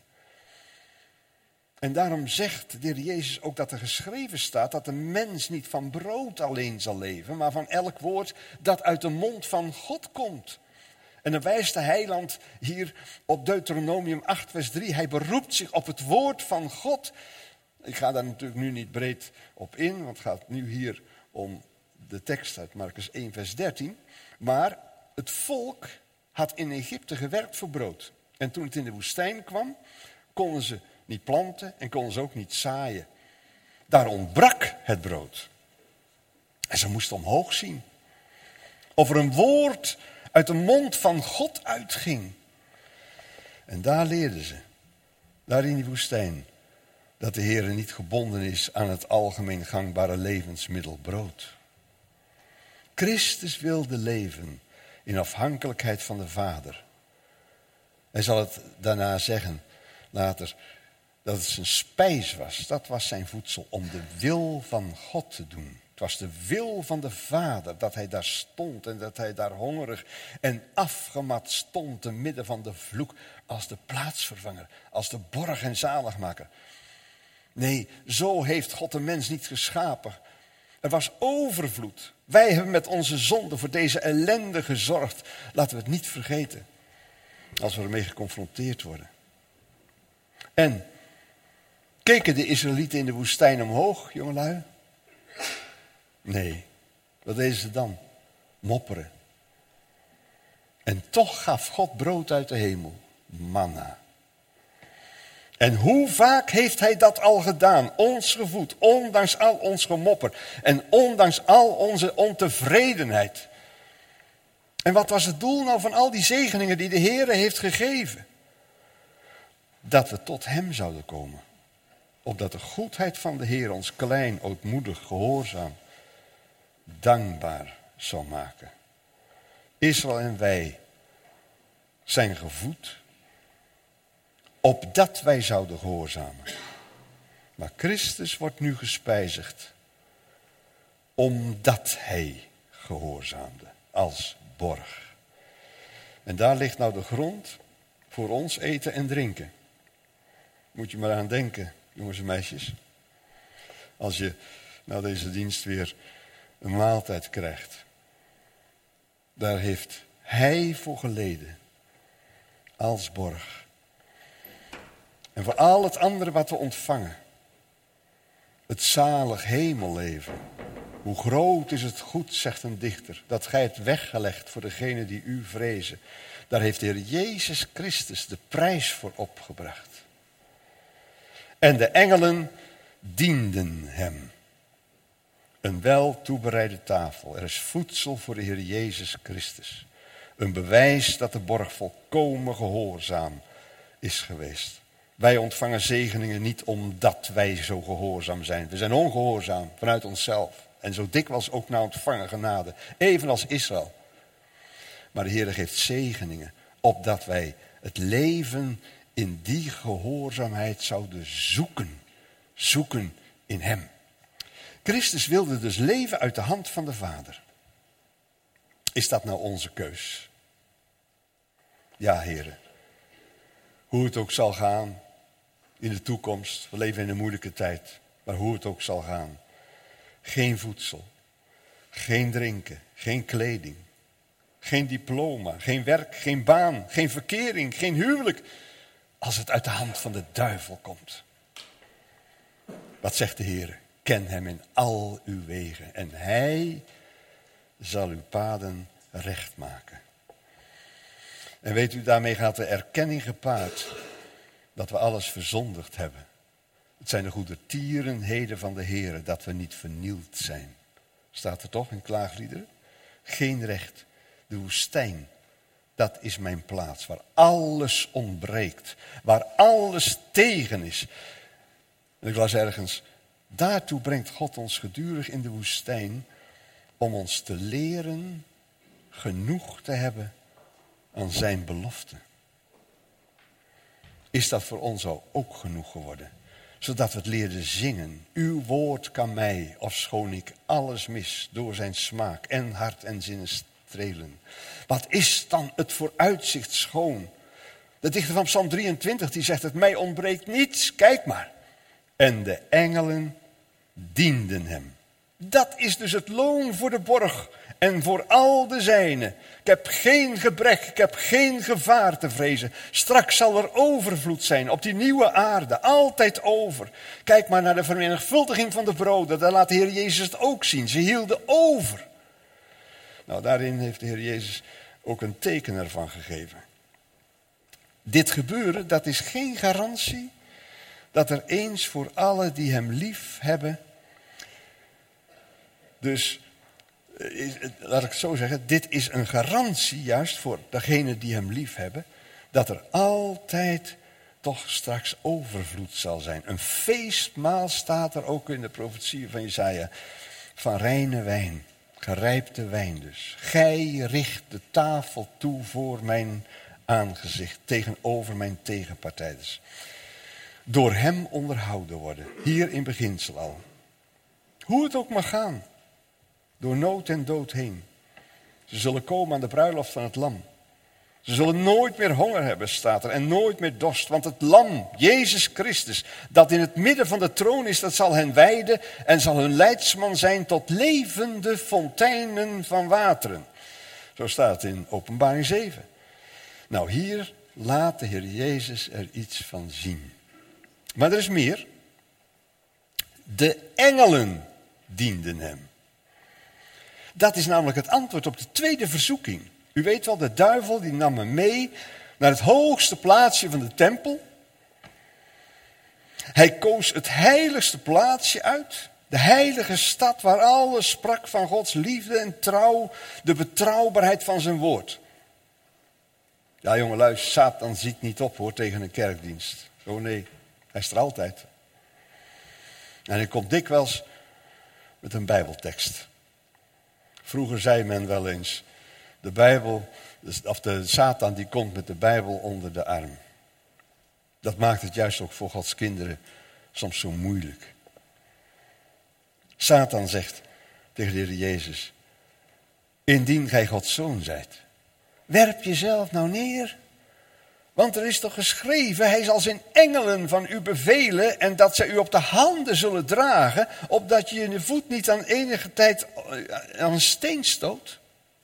En daarom zegt de Heer Jezus ook dat er geschreven staat dat de mens niet van brood alleen zal leven, maar van elk woord dat uit de mond van God komt. En dan wijst de heiland hier op Deuteronomium acht vers drie. Hij beroept zich op het woord van God. Ik ga daar natuurlijk nu niet breed op in, want het gaat nu hier om de tekst uit Marcus één vers dertien. Maar het volk had in Egypte gewerkt voor brood. En toen het in de woestijn kwam, konden ze niet planten en konden ze ook niet zaaien. Daar ontbrak het brood. En ze moesten omhoog zien. Of er een woord uit de mond van God uitging. En daar leerden ze, daar in die woestijn, dat de Heer niet gebonden is aan het algemeen gangbare levensmiddel brood. Christus wilde leven in afhankelijkheid van de Vader. Hij zal het daarna zeggen, later, dat het zijn spijs was. Dat was zijn voedsel, om de wil van God te doen. Het was de wil van de Vader dat hij daar stond en dat hij daar hongerig en afgemat stond te midden van de vloek als de plaatsvervanger, als de borg en zaligmaker. Nee, zo heeft God de mens niet geschapen. Er was overvloed. Wij hebben met onze zonde voor deze ellende gezorgd. Laten we het niet vergeten als we ermee geconfronteerd worden. En keken de Israëlieten in de woestijn omhoog, jongelui? Nee, wat deden ze dan? Mopperen. En toch gaf God brood uit de hemel, manna. En hoe vaak heeft hij dat al gedaan, ons gevoed, ondanks al ons gemopper en ondanks al onze ontevredenheid. En wat was het doel nou van al die zegeningen die de Heere heeft gegeven? Dat we tot hem zouden komen. Opdat de goedheid van de Heer ons klein, ootmoedig, gehoorzaam, dankbaar zou maken. Israël en wij zijn gevoed, opdat wij zouden gehoorzamen. Maar Christus wordt nu gespijzigd, omdat hij gehoorzaamde, als borg. En daar ligt nou de grond voor ons eten en drinken. Moet je maar aan denken, jongens en meisjes. Als je na deze dienst weer een maaltijd krijgt. Daar heeft hij voor geleden, als borg. En voor al het andere wat we ontvangen. Het zalig hemelleven. Hoe groot is het goed, zegt een dichter, dat gij hebt weggelegd voor degenen die u vrezen. Daar heeft de Heer Jezus Christus de prijs voor opgebracht. En de engelen dienden hem. Een wel toebereide tafel. Er is voedsel voor de Heer Jezus Christus. Een bewijs dat de borg volkomen gehoorzaam is geweest. Wij ontvangen zegeningen niet omdat wij zo gehoorzaam zijn. We zijn ongehoorzaam vanuit onszelf. En zo dikwijls ook naar ontvangen genade. Evenals Israël. Maar de Heer geeft zegeningen. Opdat wij het leven in die gehoorzaamheid zouden zoeken. Zoeken in hem. Christus wilde dus leven uit de hand van de Vader. Is dat nou onze keus? Ja, heren. Hoe het ook zal gaan in de toekomst. We leven in een moeilijke tijd. Maar hoe het ook zal gaan. Geen voedsel. Geen drinken. Geen kleding. Geen diploma. Geen werk. Geen baan. Geen verkering. Geen huwelijk. Als het uit de hand van de duivel komt. Wat zegt de Heer? Ken hem in al uw wegen. En hij zal uw paden recht maken. En weet u, daarmee gaat de erkenning gepaard dat we alles verzondigd hebben. Het zijn de goedertierenheden van de Heer dat we niet vernield zijn. Staat er toch in klaagliederen? Geen recht. De woestijn, dat is mijn plaats. Waar alles ontbreekt. Waar alles tegen is. En ik las ergens, daartoe brengt God ons gedurig in de woestijn om ons te leren genoeg te hebben aan zijn belofte. Is dat voor ons al ook genoeg geworden? Zodat we het leerden zingen. Uw woord kan mij, ofschoon ik alles mis, door zijn smaak en hart en zinnen strelen. Wat is dan het vooruitzicht schoon. De dichter van Psalm drieëntwintig die zegt het, mij ontbreekt niets, kijk maar. En de engelen dienden hem. Dat is dus het loon voor de borg en voor al de zijnen. Ik heb geen gebrek, ik heb geen gevaar te vrezen. Straks zal er overvloed zijn op die nieuwe aarde, altijd over. Kijk maar naar de vermenigvuldiging van de broden, daar laat de Heer Jezus het ook zien. Ze hielden over. Nou, daarin heeft de Heer Jezus ook een teken ervan gegeven. Dit gebeuren, dat is geen garantie dat er eens voor allen die hem lief hebben. Dus, laat ik het zo zeggen, dit is een garantie juist voor degenen die hem lief hebben, dat er altijd toch straks overvloed zal zijn. Een feestmaal staat er ook in de profetieën van Jesaja, van reine wijn, gerijpte wijn dus. Gij richt de tafel toe voor mijn aangezicht, tegenover mijn tegenpartijders. Door hem onderhouden worden, hier in beginsel al. Hoe het ook mag gaan, door nood en dood heen. Ze zullen komen aan de bruiloft van het lam. Ze zullen nooit meer honger hebben, staat er, en nooit meer dorst. Want het lam, Jezus Christus, dat in het midden van de troon is, dat zal hen wijden en zal hun leidsman zijn tot levende fonteinen van wateren. Zo staat het in Openbaring zeven. Nou, hier laat de Heer Jezus er iets van zien. Maar er is meer. De engelen dienden hem. Dat is namelijk het antwoord op de tweede verzoeking. U weet wel, de duivel die nam hem mee naar het hoogste plaatsje van de tempel. Hij koos het heiligste plaatsje uit. De heilige stad waar alles sprak van Gods liefde en trouw. De betrouwbaarheid van zijn woord. Ja, jongelui, Satan ziet niet op hoor tegen een kerkdienst. Oh nee, hij is er altijd. En hij komt dikwijls met een bijbeltekst. Vroeger zei men wel eens, de Bijbel, of de Satan die komt met de Bijbel onder de arm. Dat maakt het juist ook voor Gods kinderen soms zo moeilijk. Satan zegt tegen de Heer Jezus, indien gij Gods zoon zijt, werp jezelf nou neer. Want er is toch geschreven, hij zal zijn engelen van u bevelen en dat zij u op de handen zullen dragen, opdat je je voet niet aan enige tijd aan een steen stoot.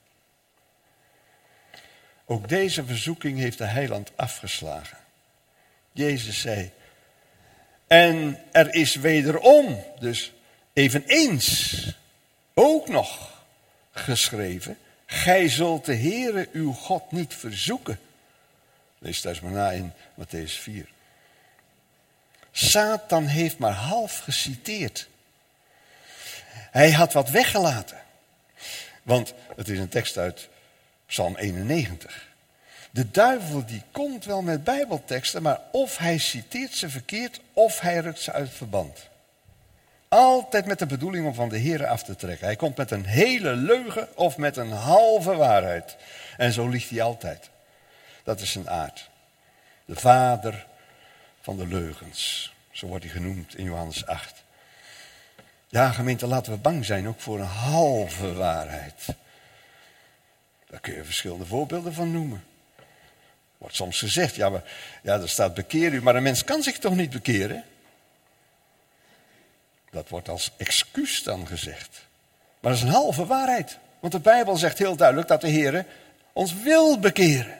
Ook deze verzoeking heeft de heiland afgeslagen. Jezus zei, en er is wederom, dus eveneens, ook nog geschreven, gij zult de Heere uw God niet verzoeken. Lees thuis maar na in Mattheüs vier. Satan heeft maar half geciteerd. Hij had wat weggelaten. Want het is een tekst uit Psalm eenennegentig. De duivel die komt wel met bijbelteksten, maar of hij citeert ze verkeerd of hij rukt ze uit verband. Altijd met de bedoeling om van de Heere af te trekken. Hij komt met een hele leugen of met een halve waarheid. En zo liegt hij altijd. Dat is zijn aard. De vader van de leugens. Zo wordt hij genoemd in Johannes acht. Ja, gemeente, laten we bang zijn ook voor een halve waarheid. Daar kun je verschillende voorbeelden van noemen. Wordt soms gezegd, ja, maar, ja, er staat bekeer u, maar een mens kan zich toch niet bekeren? Dat wordt als excuus dan gezegd. Maar dat is een halve waarheid. Want de Bijbel zegt heel duidelijk dat de Heer ons wil bekeren.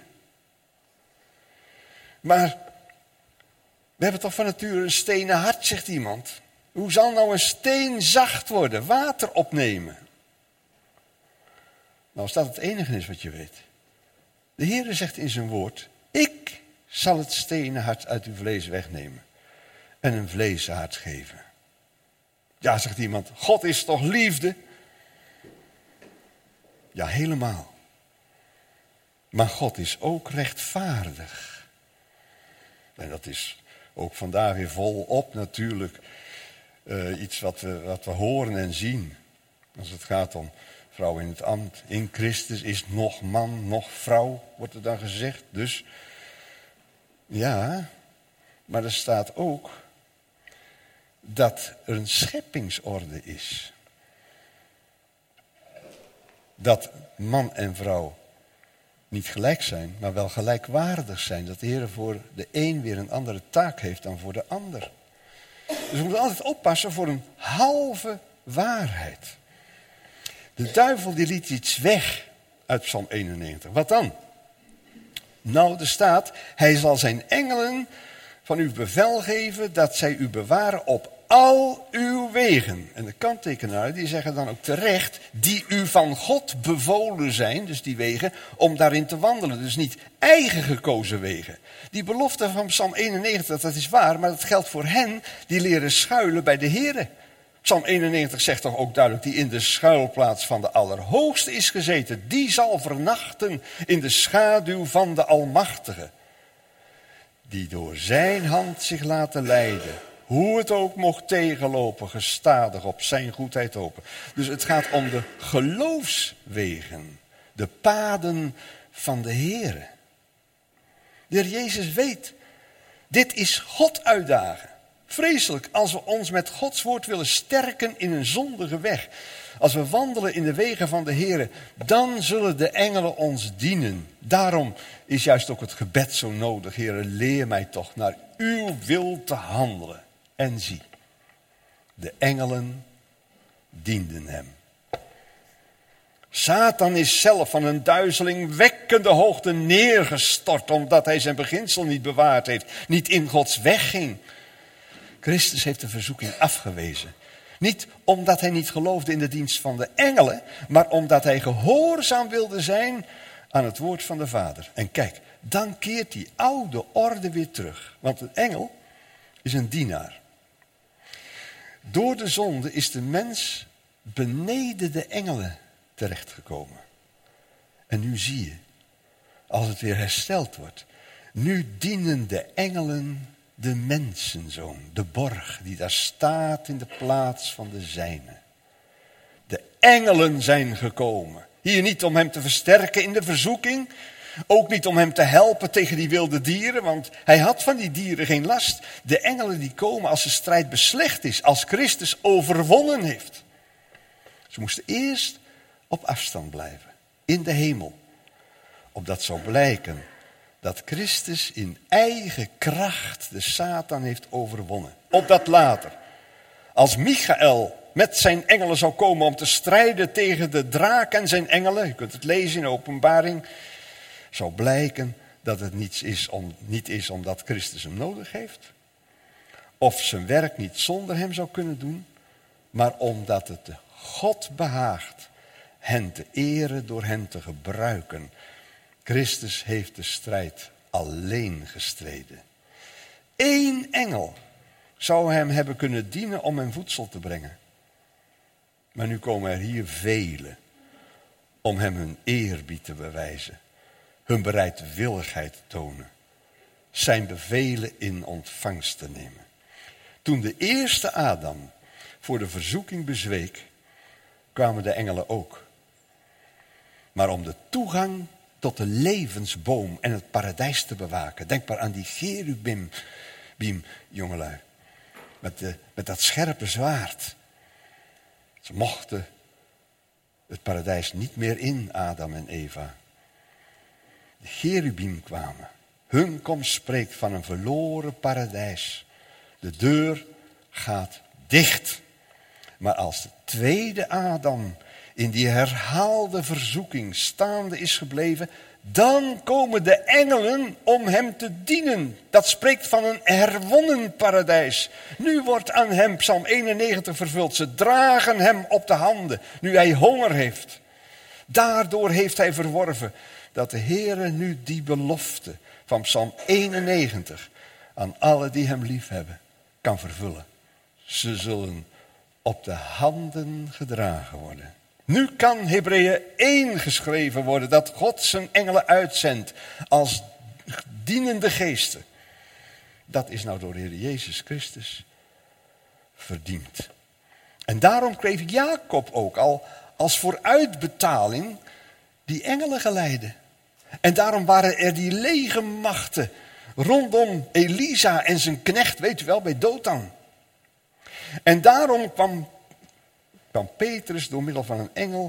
Maar we hebben toch van nature een stenen hart, zegt iemand. Hoe zal nou een steen zacht worden? Water opnemen. Nou, als dat het enige is wat je weet. De Heer zegt in zijn woord, ik zal het stenen hart uit uw vlees wegnemen. En een vleesen hart geven. Ja, zegt iemand, God is toch liefde? Ja, helemaal. Maar God is ook rechtvaardig. En dat is ook vandaag weer volop natuurlijk uh, iets wat we, wat we horen en zien. Als het gaat om vrouw in het ambt. In Christus is nog man, nog vrouw, wordt er dan gezegd. Dus ja, maar er staat ook dat er een scheppingsorde is. dat man en vrouw niet gelijk zijn, maar wel gelijkwaardig zijn. Dat de Heer voor de een weer een andere taak heeft dan voor de ander. Dus we moeten altijd oppassen voor een halve waarheid. De duivel die liet iets weg uit Psalm eenennegentig. Wat dan? Nou, er staat, hij zal zijn engelen van u bevel geven dat zij u bewaren op al uw wegen. En de kanttekenaren die zeggen dan ook terecht, die u van God bevolen zijn, dus die wegen, om daarin te wandelen. Dus niet eigen gekozen wegen. Die belofte van Psalm eenennegentig, dat is waar, maar dat geldt voor hen die leren schuilen bij de Here. Psalm eenennegentig zegt toch ook duidelijk, die in de schuilplaats van de Allerhoogste is gezeten, die zal vernachten in de schaduw van de Almachtige. Die door zijn hand zich laten leiden, hoe het ook mocht tegenlopen, gestadig op zijn goedheid hopen. Dus het gaat om de geloofswegen, de paden van de Here. De Heer Jezus weet, dit is God uitdagen. Vreselijk als we ons met Gods woord willen sterken in een zondige weg. Als we wandelen in de wegen van de Heere, dan zullen de engelen ons dienen. Daarom is juist ook het gebed zo nodig. Heere, leer mij toch naar uw wil te handelen. En zie, de engelen dienden hem. Satan is zelf van een duizelingwekkende hoogte neergestort, omdat hij zijn beginsel niet bewaard heeft, niet in Gods weg ging. Christus heeft de verzoeking afgewezen. Niet omdat hij niet geloofde in de dienst van de engelen, maar omdat hij gehoorzaam wilde zijn aan het woord van de Vader. En kijk, dan keert die oude orde weer terug. Want een engel is een dienaar. Door de zonde is de mens beneden de engelen terechtgekomen. En nu zie je, als het weer hersteld wordt, nu dienen de engelen de mensenzoon, de borg die daar staat in de plaats van de zijne. De engelen zijn gekomen. Hier niet om hem te versterken in de verzoeking. Ook niet om hem te helpen tegen die wilde dieren, want hij had van die dieren geen last. De engelen die komen als de strijd beslecht is, als Christus overwonnen heeft. Ze moesten eerst op afstand blijven, in de hemel. Opdat zou blijken dat Christus in eigen kracht de Satan heeft overwonnen. Opdat later, als Michael met zijn engelen zou komen om te strijden tegen de draak en zijn engelen, je kunt het lezen in Openbaring, zou blijken dat het niets is om, niet is omdat Christus hem nodig heeft, of zijn werk niet zonder hem zou kunnen doen, maar omdat het de God behaagt hen te eren door hen te gebruiken. Christus heeft de strijd alleen gestreden. Eén engel zou hem hebben kunnen dienen om hem voedsel te brengen. Maar nu komen er hier velen om hem hun eerbied te bewijzen, hun bereidwilligheid te tonen, zijn bevelen in ontvangst te nemen. Toen de eerste Adam voor de verzoeking bezweek, kwamen de engelen ook. Maar om de toegang tot de levensboom en het paradijs te bewaken. Denk maar aan die cherubim, biem, jongelui. Met, de, met dat scherpe zwaard. Ze mochten het paradijs niet meer in, Adam en Eva. De cherubim kwamen. Hun komst spreekt van een verloren paradijs. De deur gaat dicht. Maar als de tweede Adam in die herhaalde verzoeking staande is gebleven, dan komen de engelen om hem te dienen. Dat spreekt van een herwonnen paradijs. Nu wordt aan hem Psalm eenennegentig vervuld. Ze dragen hem op de handen, nu hij honger heeft. Daardoor heeft hij verworven dat de Heere nu die belofte van Psalm eenennegentig aan alle die hem liefhebben kan vervullen. Ze zullen op de handen gedragen worden. Nu kan Hebreeën één geschreven worden dat God zijn engelen uitzendt als dienende geesten. Dat is nou door de Heer Jezus Christus verdiend. En daarom kreeg Jacob ook al als vooruitbetaling die engelen geleide. En daarom waren er die legermachten rondom Elisa en zijn knecht, weet u wel, bij Dothan. En daarom kwam, kwam Petrus door middel van een engel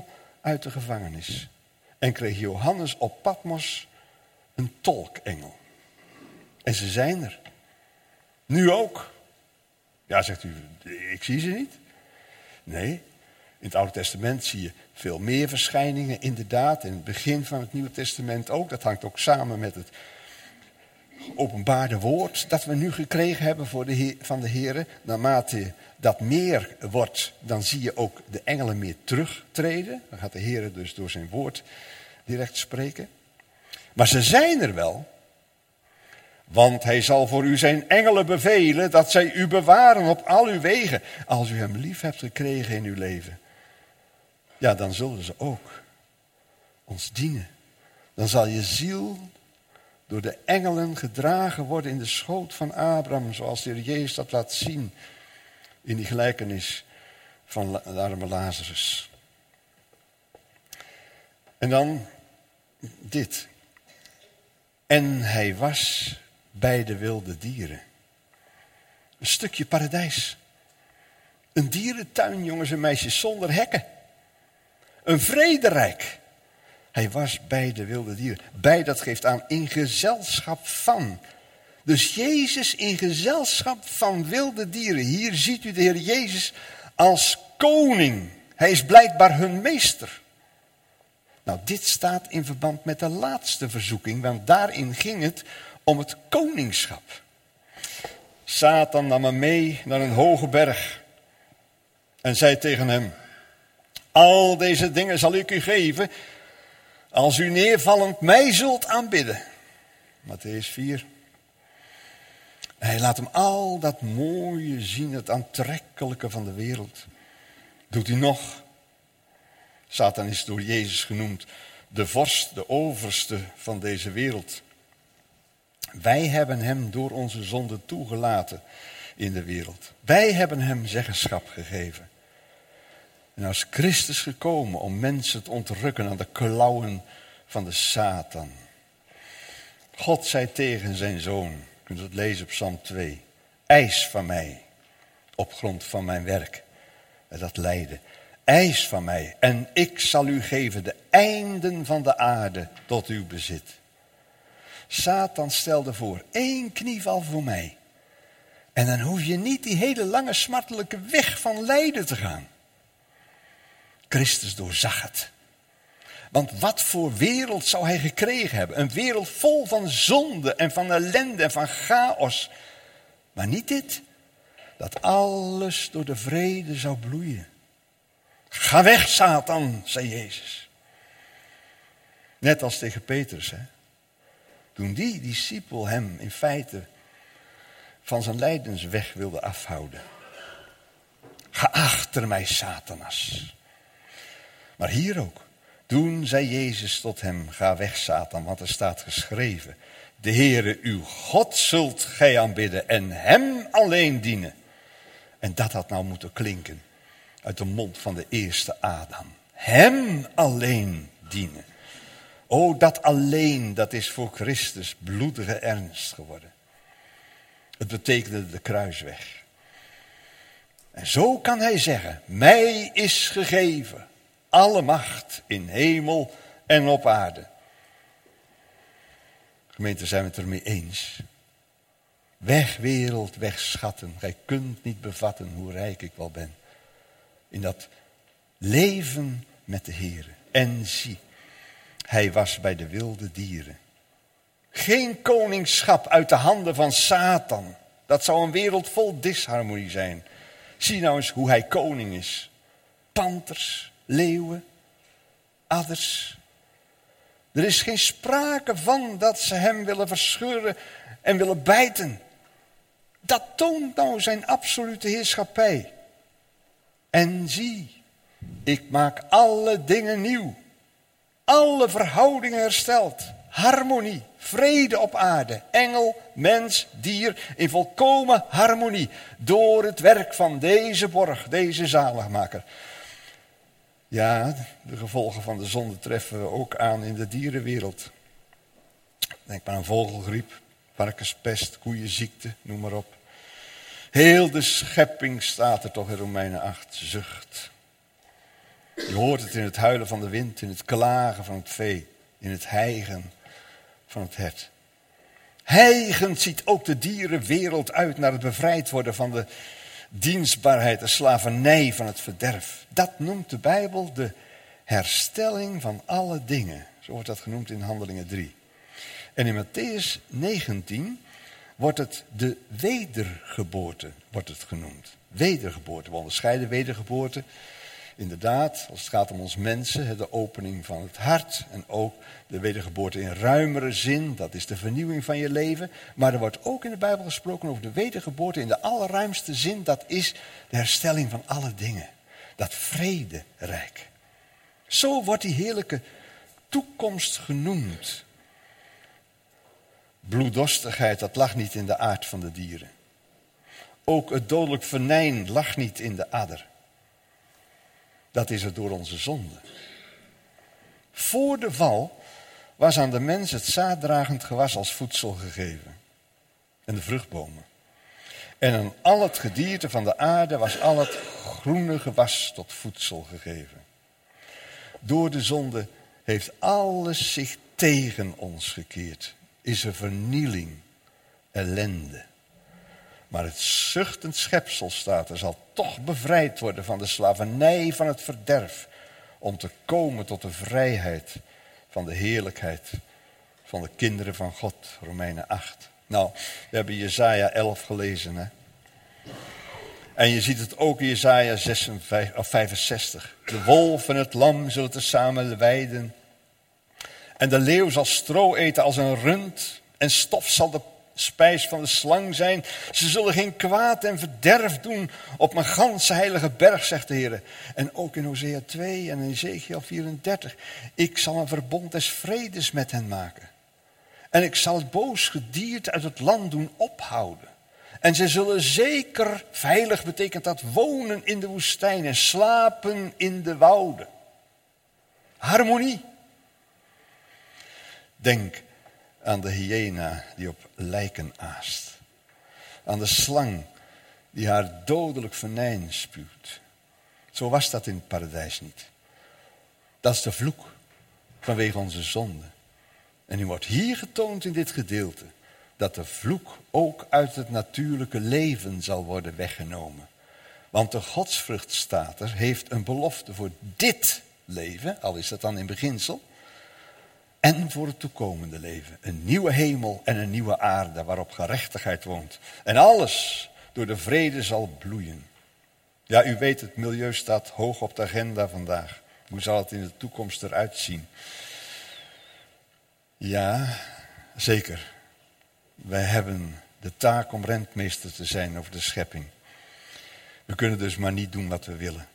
uit de gevangenis. En kreeg Johannes op Patmos een tolkengel. En ze zijn er. Nu ook. Ja, zegt u, ik zie ze niet. Nee, in het Oude Testament zie je veel meer verschijningen, inderdaad. In het begin van het Nieuwe Testament ook. Dat hangt ook samen met het openbaarde woord dat we nu gekregen hebben voor de Heer, van de Heer. Naarmate dat meer wordt, dan zie je ook de engelen meer terugtreden. Dan gaat de Heer dus door zijn woord direct spreken. Maar ze zijn er wel. Want hij zal voor u zijn engelen bevelen dat zij u bewaren op al uw wegen. Als u hem lief hebt gekregen in uw leven. Ja, dan zullen ze ook ons dienen. Dan zal je ziel door de engelen gedragen worden in de schoot van Abraham. Zoals de Heer Jezus dat laat zien in die gelijkenis van de arme Lazarus. En dan dit. En hij was bij de wilde dieren. Een stukje paradijs. Een dierentuin, jongens en meisjes, zonder hekken. Een vrederijk. Hij was bij de wilde dieren. Bij, dat geeft aan, in gezelschap van. Dus Jezus in gezelschap van wilde dieren. Hier ziet u de Heer Jezus als koning. Hij is blijkbaar hun meester. Nou, dit staat in verband met de laatste verzoeking, want daarin ging het om het koningschap. Satan nam hem mee naar een hoge berg en zei tegen hem: al deze dingen zal ik u geven als u neervallend mij zult aanbidden. Mattheüs vier. En hij laat hem al dat mooie zien, het aantrekkelijke van de wereld. Doet hij nog? Satan is door Jezus genoemd de vorst, de overste van deze wereld. Wij hebben hem door onze zonde toegelaten in de wereld. Wij hebben hem zeggenschap gegeven. En nou is Christus gekomen om mensen te ontrukken aan de klauwen van de Satan. God zei tegen zijn zoon, je kunt het lezen op Psalm twee. Eis van mij, op grond van mijn werk, en dat lijden. Eis van mij en ik zal u geven de einden van de aarde tot uw bezit. Satan stelde voor, één knieval voor mij. En dan hoef je niet die hele lange smartelijke weg van lijden te gaan. Christus doorzag het. Want wat voor wereld zou hij gekregen hebben? Een wereld vol van zonde en van ellende en van chaos. Maar niet dit. Dat alles door de vrede zou bloeien. Ga weg, Satan, zei Jezus. Net als tegen Petrus, hè. Toen die discipel hem in feite van zijn lijdensweg wilde afhouden. Ga achter mij, Satanas. Maar hier ook. Toen zei Jezus tot hem, ga weg, Satan, want er staat geschreven. De Heere uw God zult gij aanbidden en hem alleen dienen. En dat had nou moeten klinken uit de mond van de eerste Adam. Hem alleen dienen. O, dat alleen, dat is voor Christus bloedige ernst geworden. Het betekende de kruisweg. En zo kan hij zeggen, mij is gegeven alle macht in hemel en op aarde. Gemeente, zijn we het ermee eens? Weg wereld, weg schatten. Gij kunt niet bevatten hoe rijk ik wel ben. In dat leven met de Heere. En zie, hij was bij de wilde dieren. Geen koningschap uit de handen van Satan. Dat zou een wereld vol disharmonie zijn. Zie nou eens hoe hij koning is. Panters, leeuwen, adders. Er is geen sprake van dat ze hem willen verscheuren en willen bijten. Dat toont nou zijn absolute heerschappij. En zie, ik maak alle dingen nieuw. Alle verhoudingen hersteld. Harmonie, vrede op aarde. Engel, mens, dier in volkomen harmonie. Door het werk van deze borg, deze zaligmaker. Ja, de gevolgen van de zonde treffen we ook aan in de dierenwereld. Denk maar aan vogelgriep, varkenspest, koeienziekte, noem maar op. Heel de schepping staat er toch in Romeinen acht, zucht. Je hoort het in het huilen van de wind, in het klagen van het vee, in het hijgen van het hert. Hijgend ziet ook de dierenwereld uit naar het bevrijd worden van de dienstbaarheid, de slavernij van het verderf. Dat noemt de Bijbel de herstelling van alle dingen. Zo wordt dat genoemd in Handelingen drie. En in Mattheüs negentien wordt het de wedergeboorte wordt het genoemd. Wedergeboorte, we onderscheiden wedergeboorte. Inderdaad, als het gaat om ons mensen, de opening van het hart en ook de wedergeboorte in ruimere zin, dat is de vernieuwing van je leven. Maar er wordt ook in de Bijbel gesproken over de wedergeboorte in de allerruimste zin, dat is de herstelling van alle dingen. Dat vrederijk. Zo wordt die heerlijke toekomst genoemd. Bloeddorstigheid, dat lag niet in de aard van de dieren. Ook het dodelijk venijn lag niet in de adder. Dat is het door onze zonde. Voor de val was aan de mens het zaaddragend gewas als voedsel gegeven. En de vruchtbomen. En aan al het gedierte van de aarde was al het groene gewas tot voedsel gegeven. Door de zonde heeft alles zich tegen ons gekeerd. Is er vernieling, ellende. Maar het zuchtend schepsel, staat er, zal toch bevrijd worden van de slavernij van het verderf. Om te komen tot de vrijheid van de heerlijkheid van de kinderen van God. Romeinen acht. Nou, we hebben Jesaja elf gelezen. Hè? En je ziet het ook in Jesaja vijfenzestig. De wolf en het lam zullen tezamen weiden. En de leeuw zal stro eten als een rund. En stof zal de spijs van de slang zijn. Ze zullen geen kwaad en verderf doen op mijn ganse heilige berg, zegt de Heer. En ook in Hosea twee en in Ezekiel vierendertig. Ik zal een verbond des vredes met hen maken. En ik zal het boos gedierte uit het land doen ophouden. En ze zullen zeker, veilig betekent dat, wonen in de woestijn en slapen in de wouden. Harmonie. Denk aan de hyena die op lijken aast. Aan de slang die haar dodelijk venijn spuwt. Zo was dat in het paradijs niet. Dat is de vloek vanwege onze zonde. En nu wordt hier getoond in dit gedeelte dat de vloek ook uit het natuurlijke leven zal worden weggenomen. Want de godsvrucht, staat er, heeft een belofte voor dit leven, al is dat dan in beginsel, en voor het toekomende leven. Een nieuwe hemel en een nieuwe aarde waarop gerechtigheid woont. En alles door de vrede zal bloeien. Ja, u weet, het milieu staat hoog op de agenda vandaag. Hoe zal het in de toekomst eruit zien? Ja, zeker. Wij hebben de taak om rentmeester te zijn over de schepping. We kunnen dus maar niet doen wat we willen.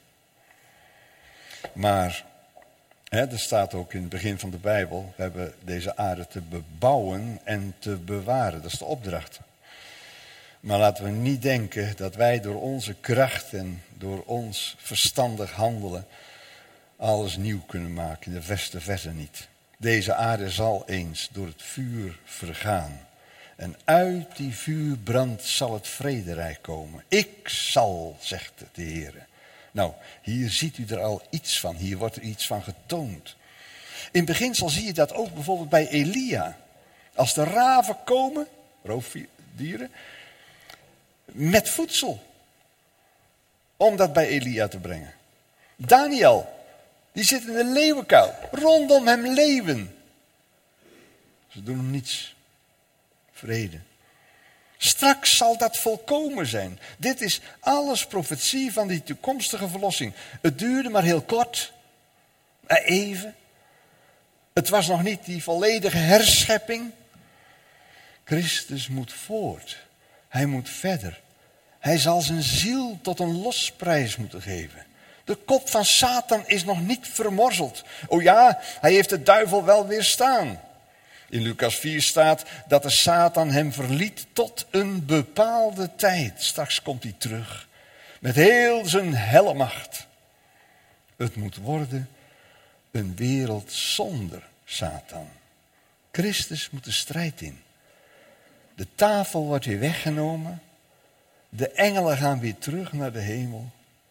Maar, hè, er staat ook in het begin van de Bijbel, we hebben deze aarde te bebouwen en te bewaren. Dat is de opdracht. Maar laten we niet denken dat wij door onze kracht en door ons verstandig handelen alles nieuw kunnen maken. In de verste verte niet. Deze aarde zal eens door het vuur vergaan. En uit die vuurbrand zal het vrederijk komen. Ik zal, zegt de Heer. Nou, hier ziet u er al iets van. Hier wordt er iets van getoond. In beginsel zie je dat ook bijvoorbeeld bij Elia. Als de raven komen, roofdieren, met voedsel. Om dat bij Elia te brengen. Daniel, die zit in de leeuwenkuil. Rondom hem leeuwen. Ze doen hem niets. Vrede. Straks zal dat volkomen zijn. Dit is alles profetie van die toekomstige verlossing. Het duurde maar heel kort. Maar even. Het was nog niet die volledige herschepping. Christus moet voort. Hij moet verder. Hij zal zijn ziel tot een losprijs moeten geven. De kop van Satan is nog niet vermorzeld. O ja, hij heeft de duivel wel weerstaan. In Lucas vier staat dat de Satan hem verliet tot een bepaalde tijd. Straks komt hij terug met heel zijn helle macht. Het moet worden een wereld zonder Satan. Christus moet de strijd in. De tafel wordt weer weggenomen. De engelen gaan weer terug naar de hemel.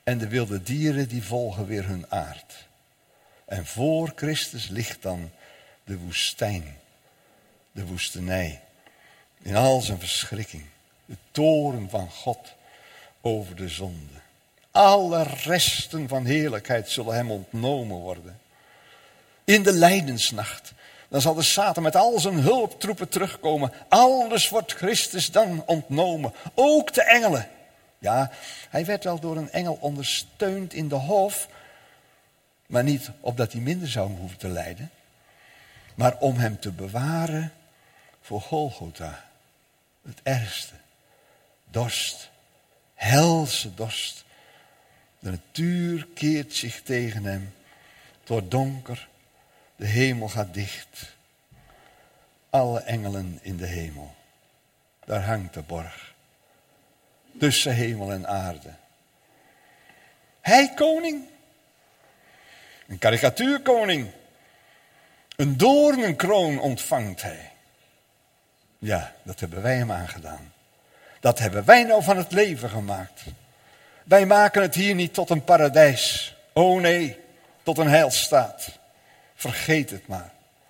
en de wilde dieren die volgen weer hun aard. En voor Christus ligt dan de woestijn, de woestenij, in al zijn verschrikking. De toorn van God over de zonde. Alle resten van heerlijkheid zullen hem ontnomen worden. In de lijdensnacht, dan zal de Satan met al zijn hulptroepen terugkomen. Alles wordt Christus dan ontnomen. Ook de engelen. Ja, hij werd wel door een engel ondersteund in de hof. Maar niet opdat hij minder zou hoeven te lijden. Maar om hem te bewaren voor Golgotha. Het ergste. Dorst. Helse dorst. De natuur keert zich tegen hem. Het wordt donker. De hemel gaat dicht. Alle engelen in de hemel. Daar hangt de borg. Tussen hemel en aarde. Hij koning. Een karikatuurkoning. Een doornenkroon ontvangt hij. Ja, dat hebben wij hem aangedaan. Dat hebben wij nou van het leven gemaakt. Wij maken het hier niet tot een paradijs. Oh nee, tot een heilstaat. Vergeet het maar.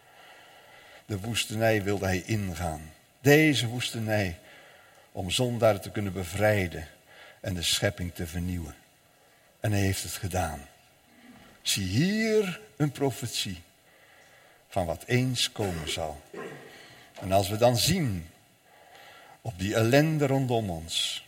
De woestenij wilde hij ingaan. Deze woestenij om zondaren te kunnen bevrijden en de schepping te vernieuwen. En hij heeft het gedaan. Zie hier een profetie van wat eens komen zal. En als we dan zien op die ellende rondom ons,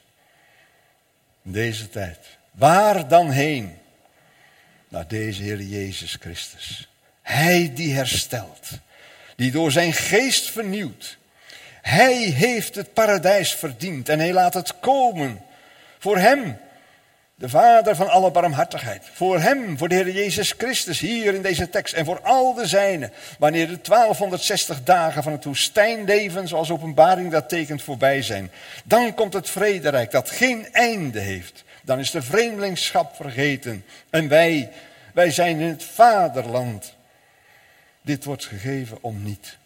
in deze tijd, waar dan heen? Naar deze Heer Jezus Christus. Hij die herstelt, die door zijn geest vernieuwt. Hij heeft het paradijs verdiend en hij laat het komen. Voor hem, de Vader van alle barmhartigheid. Voor hem, voor de Heer Jezus Christus, hier in deze tekst. En voor al de zijnen, wanneer de twaalfhonderdzestig dagen van het woestijnleven, zoals Openbaring dat tekent, voorbij zijn. Dan komt het vrederijk dat geen einde heeft. Dan is de vreemdelingschap vergeten. En wij, wij zijn in het vaderland. Dit wordt gegeven om niet.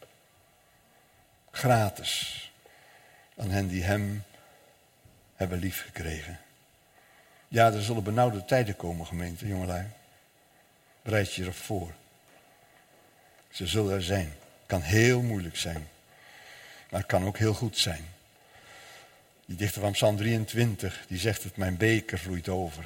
Gratis. Aan hen die hem hebben liefgekregen. Ja, er zullen benauwde tijden komen, gemeente, jongelui. Bereid je erop voor. Ze zullen er zijn. Het kan heel moeilijk zijn. Maar het kan ook heel goed zijn. Die dichter van Psalm drieëntwintig, die zegt het, mijn beker vloeit over.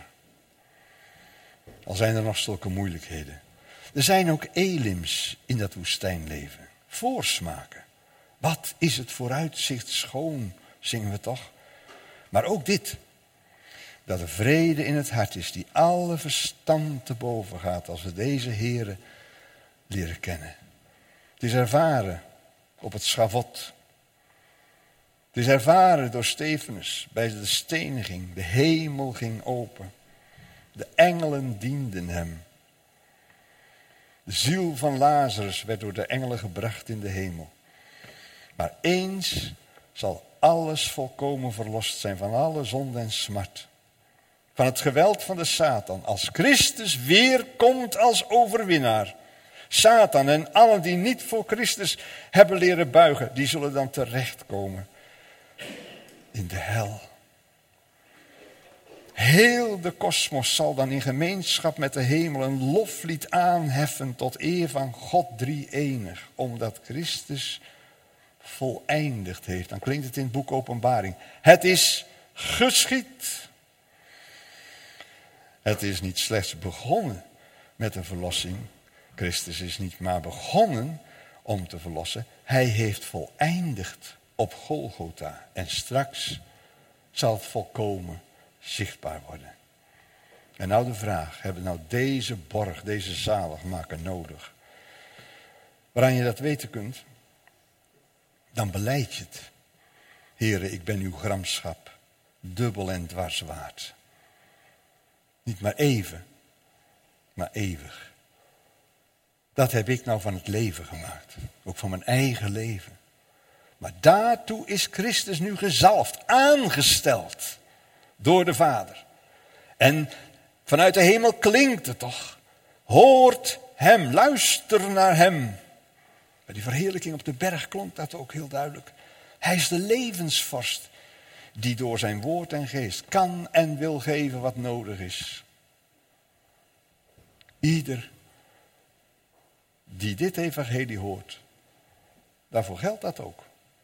Al zijn er nog zulke moeilijkheden. Er zijn ook elims in dat woestijnleven. Voorsmaken. Wat is het vooruitzicht schoon, zingen we toch. Maar ook dit. Dat er vrede in het hart is die alle verstand te boven gaat als we deze Here leren kennen. Het is ervaren op het schavot. Het is ervaren door Stefanus bij de steniging. De hemel ging open. De engelen dienden hem. De ziel van Lazarus werd door de engelen gebracht in de hemel. Maar eens zal alles volkomen verlost zijn van alle zonde en smart. Van het geweld van de Satan. Als Christus weer komt als overwinnaar. Satan en allen die niet voor Christus hebben leren buigen, die zullen dan terechtkomen in de hel. Heel de kosmos zal dan in gemeenschap met de hemel een loflied aanheffen tot eer van God drie-enig. Omdat Christus voleindigd heeft. Dan klinkt het in het boek Openbaring. Het is geschied. Het is niet slechts begonnen met de verlossing. Christus is niet maar begonnen om te verlossen. Hij heeft voleindigd op Golgotha. En straks zal het volkomen zichtbaar worden. En nou de vraag, hebben we nou deze borg, deze zaligmaker nodig? Waaraan je dat weten kunt, dan belijd je het. Here, ik ben uw gramschap, dubbel en dwars waard. Niet maar even, maar eeuwig. Dat heb ik nou van het leven gemaakt. Ook van mijn eigen leven. Maar daartoe is Christus nu gezalfd, aangesteld door de Vader. En vanuit de hemel klinkt het toch. Hoort hem, luister naar hem. Bij die verheerlijking op de berg klonk dat ook heel duidelijk. Hij is de levensvorst die door zijn woord en geest kan en wil geven wat nodig is. Ieder die dit evangelie hoort, daarvoor geldt dat ook.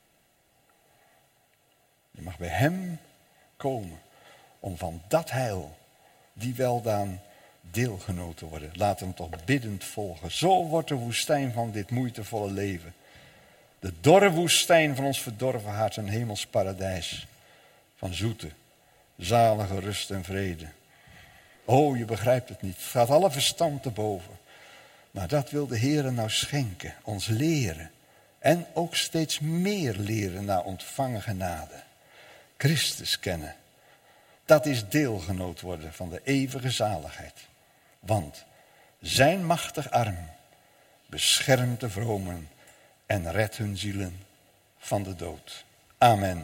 Je mag bij hem komen om van dat heil, die weldaan, deelgenoot te worden. Laat hem toch biddend volgen. Zo wordt de woestijn van dit moeitevolle leven, de dorre woestijn van ons verdorven hart, een hemels paradijs van zoete, zalige rust en vrede. Oh, je begrijpt het niet. Het gaat alle verstand te boven. Maar dat wil de Heere nou schenken, ons leren. En ook steeds meer leren naar ontvangen genade. Christus kennen. Dat is deelgenoot worden van de eeuwige zaligheid. Want zijn machtig arm beschermt de vromen en redt hun zielen van de dood. Amen.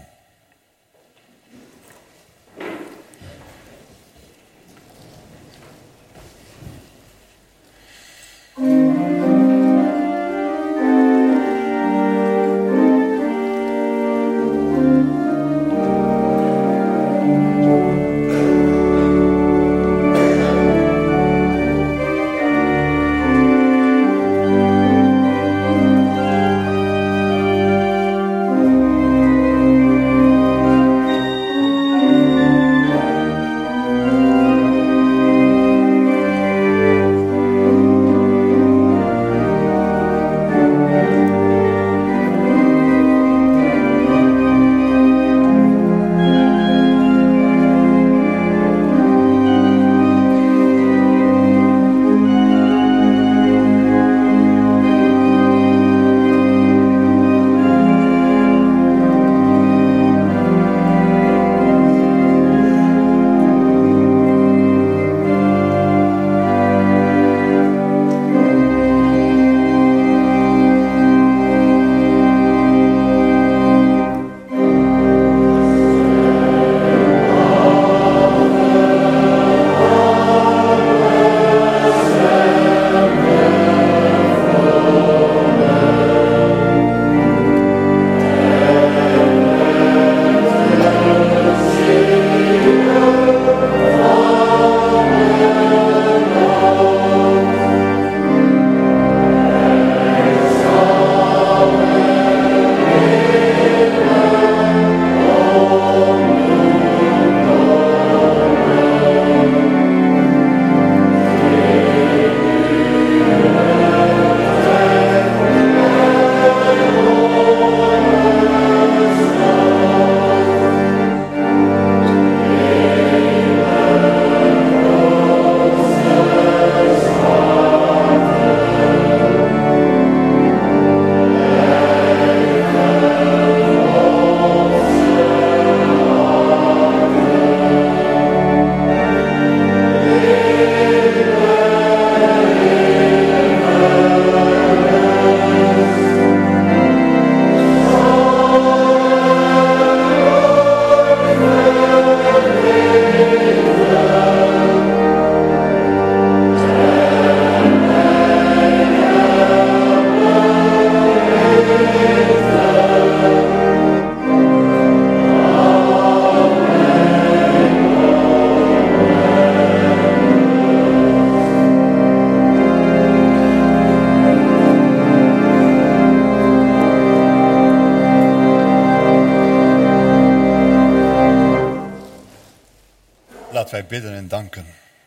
Laten wij bidden en danken.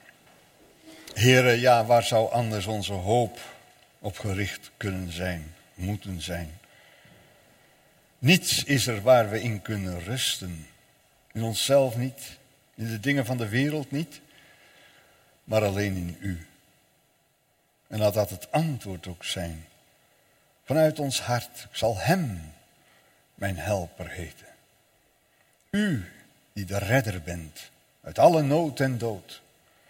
Heere, ja, waar zou anders onze hoop op gericht kunnen zijn, moeten zijn? Niets is er waar we in kunnen rusten. In onszelf niet, in de dingen van de wereld niet, maar alleen in u. En laat dat het antwoord ook zijn. Vanuit ons hart, ik zal hem mijn helper heten. U die de redder bent uit alle nood en dood.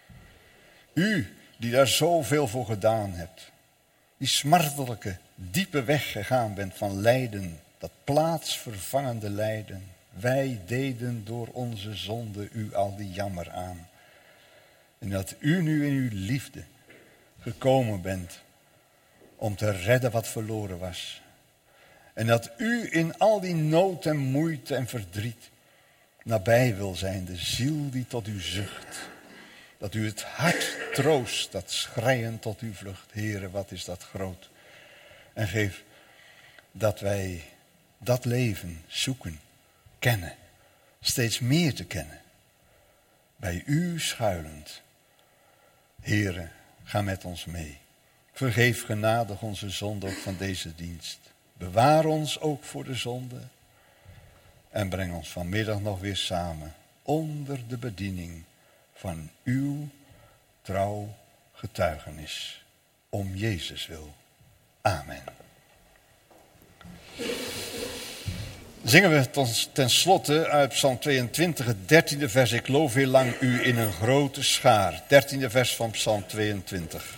U die daar zoveel voor gedaan hebt. Die smartelijke, diepe weg gegaan bent van lijden, dat plaatsvervangende lijden. Wij deden door onze zonde u al die jammer aan. En dat u nu in uw liefde gekomen bent om te redden wat verloren was. En dat u in al die nood en moeite en verdriet nabij wil zijn, de ziel die tot u zucht. Dat u het hart troost, dat schreien tot u vlucht. Heere, wat is dat groot. En geef dat wij dat leven zoeken, kennen. Steeds meer te kennen. Bij u schuilend. Heere, ga met ons mee. Vergeef genadig onze zonde ook van deze dienst. Bewaar ons ook voor de zonde. En breng ons vanmiddag nog weer samen onder de bediening van uw trouw getuigenis. Om Jezus wil. Amen. Zingen we ten slotte uit Psalm tweeëntwintig, het dertiende vers. Ik loof heel lang u in een grote schaar. Dertiende vers van Psalm tweeëntwintig.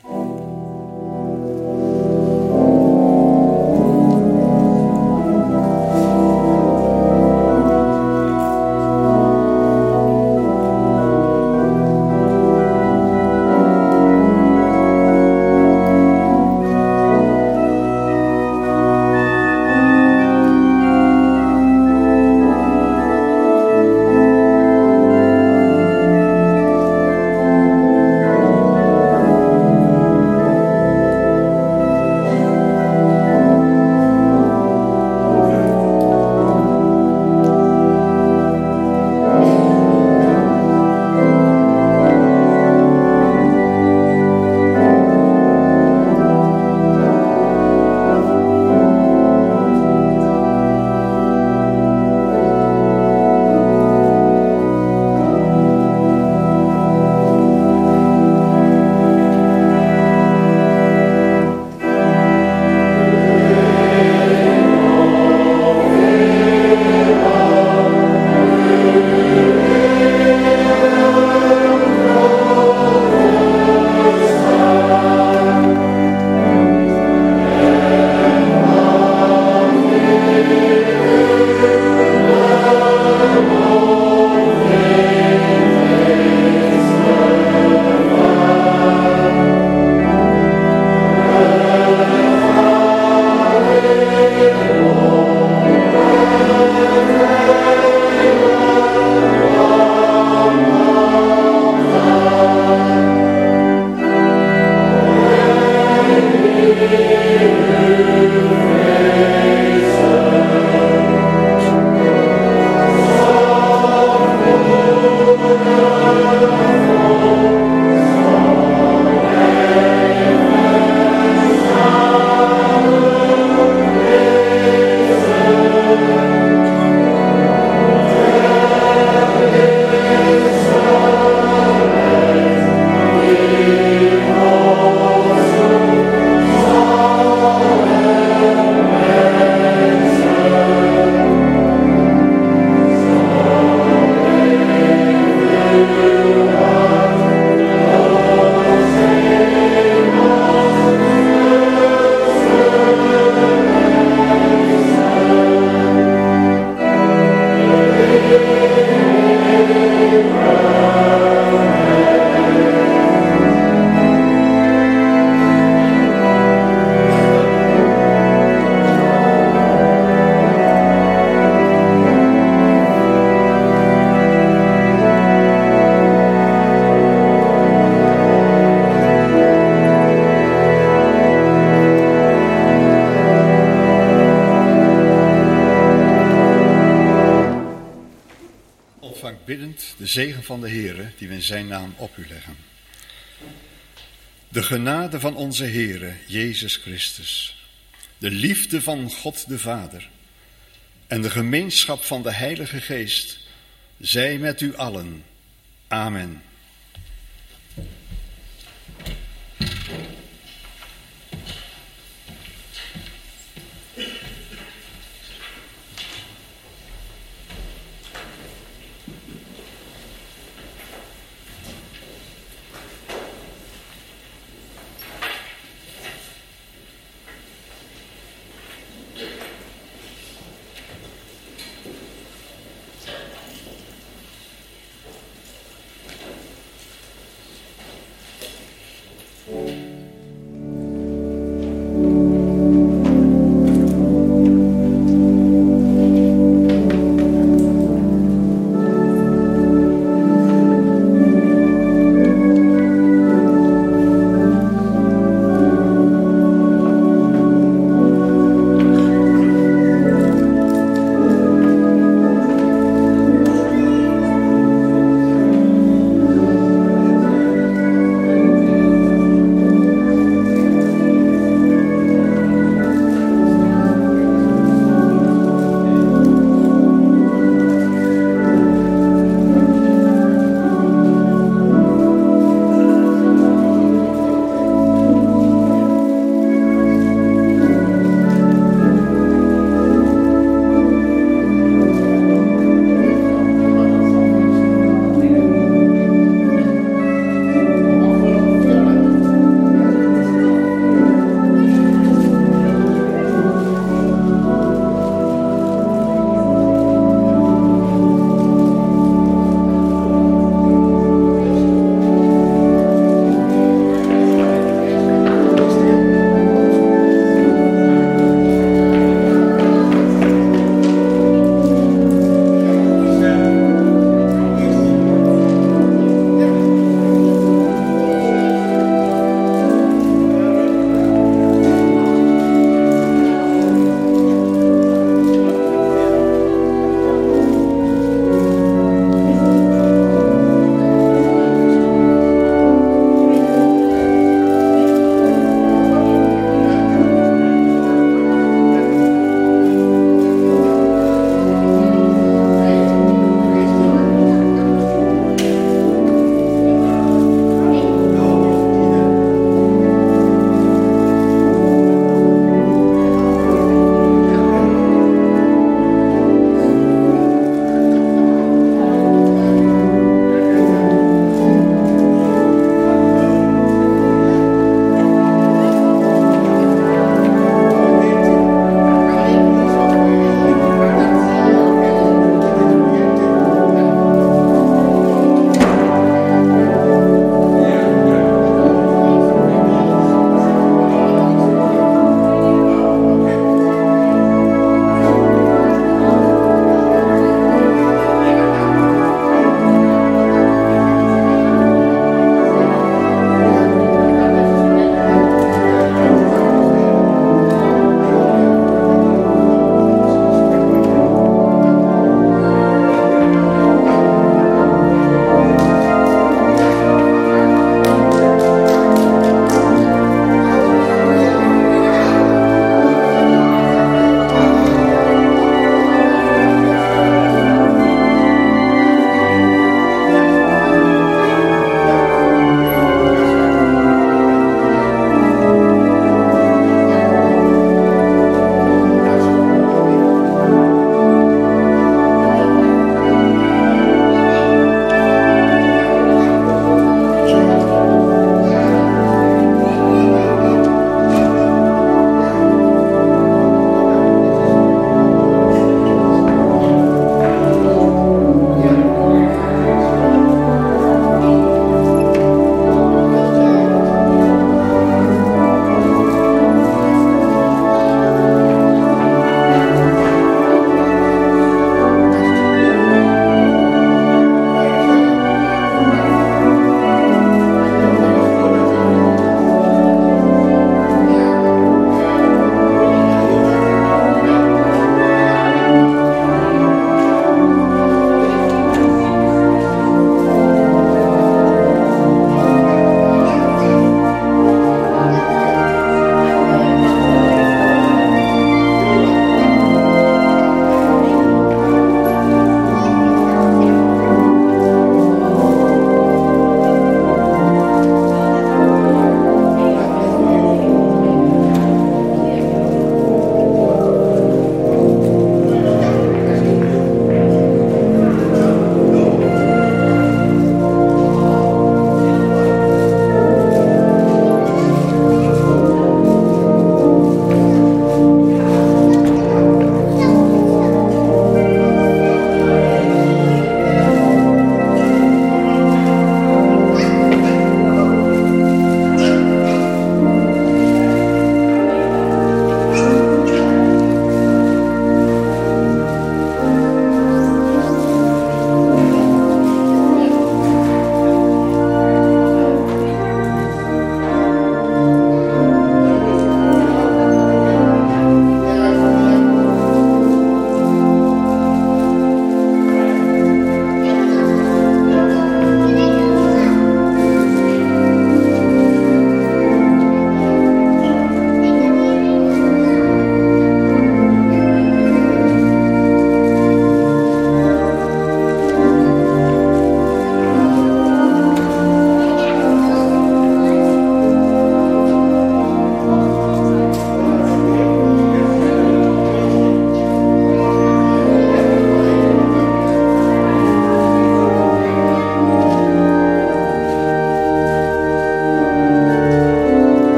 De zegen van de Heere, die we in zijn naam op u leggen. De genade van onze Heere, Jezus Christus, de liefde van God de Vader en de gemeenschap van de Heilige Geest, zij met u allen. Amen.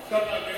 Stad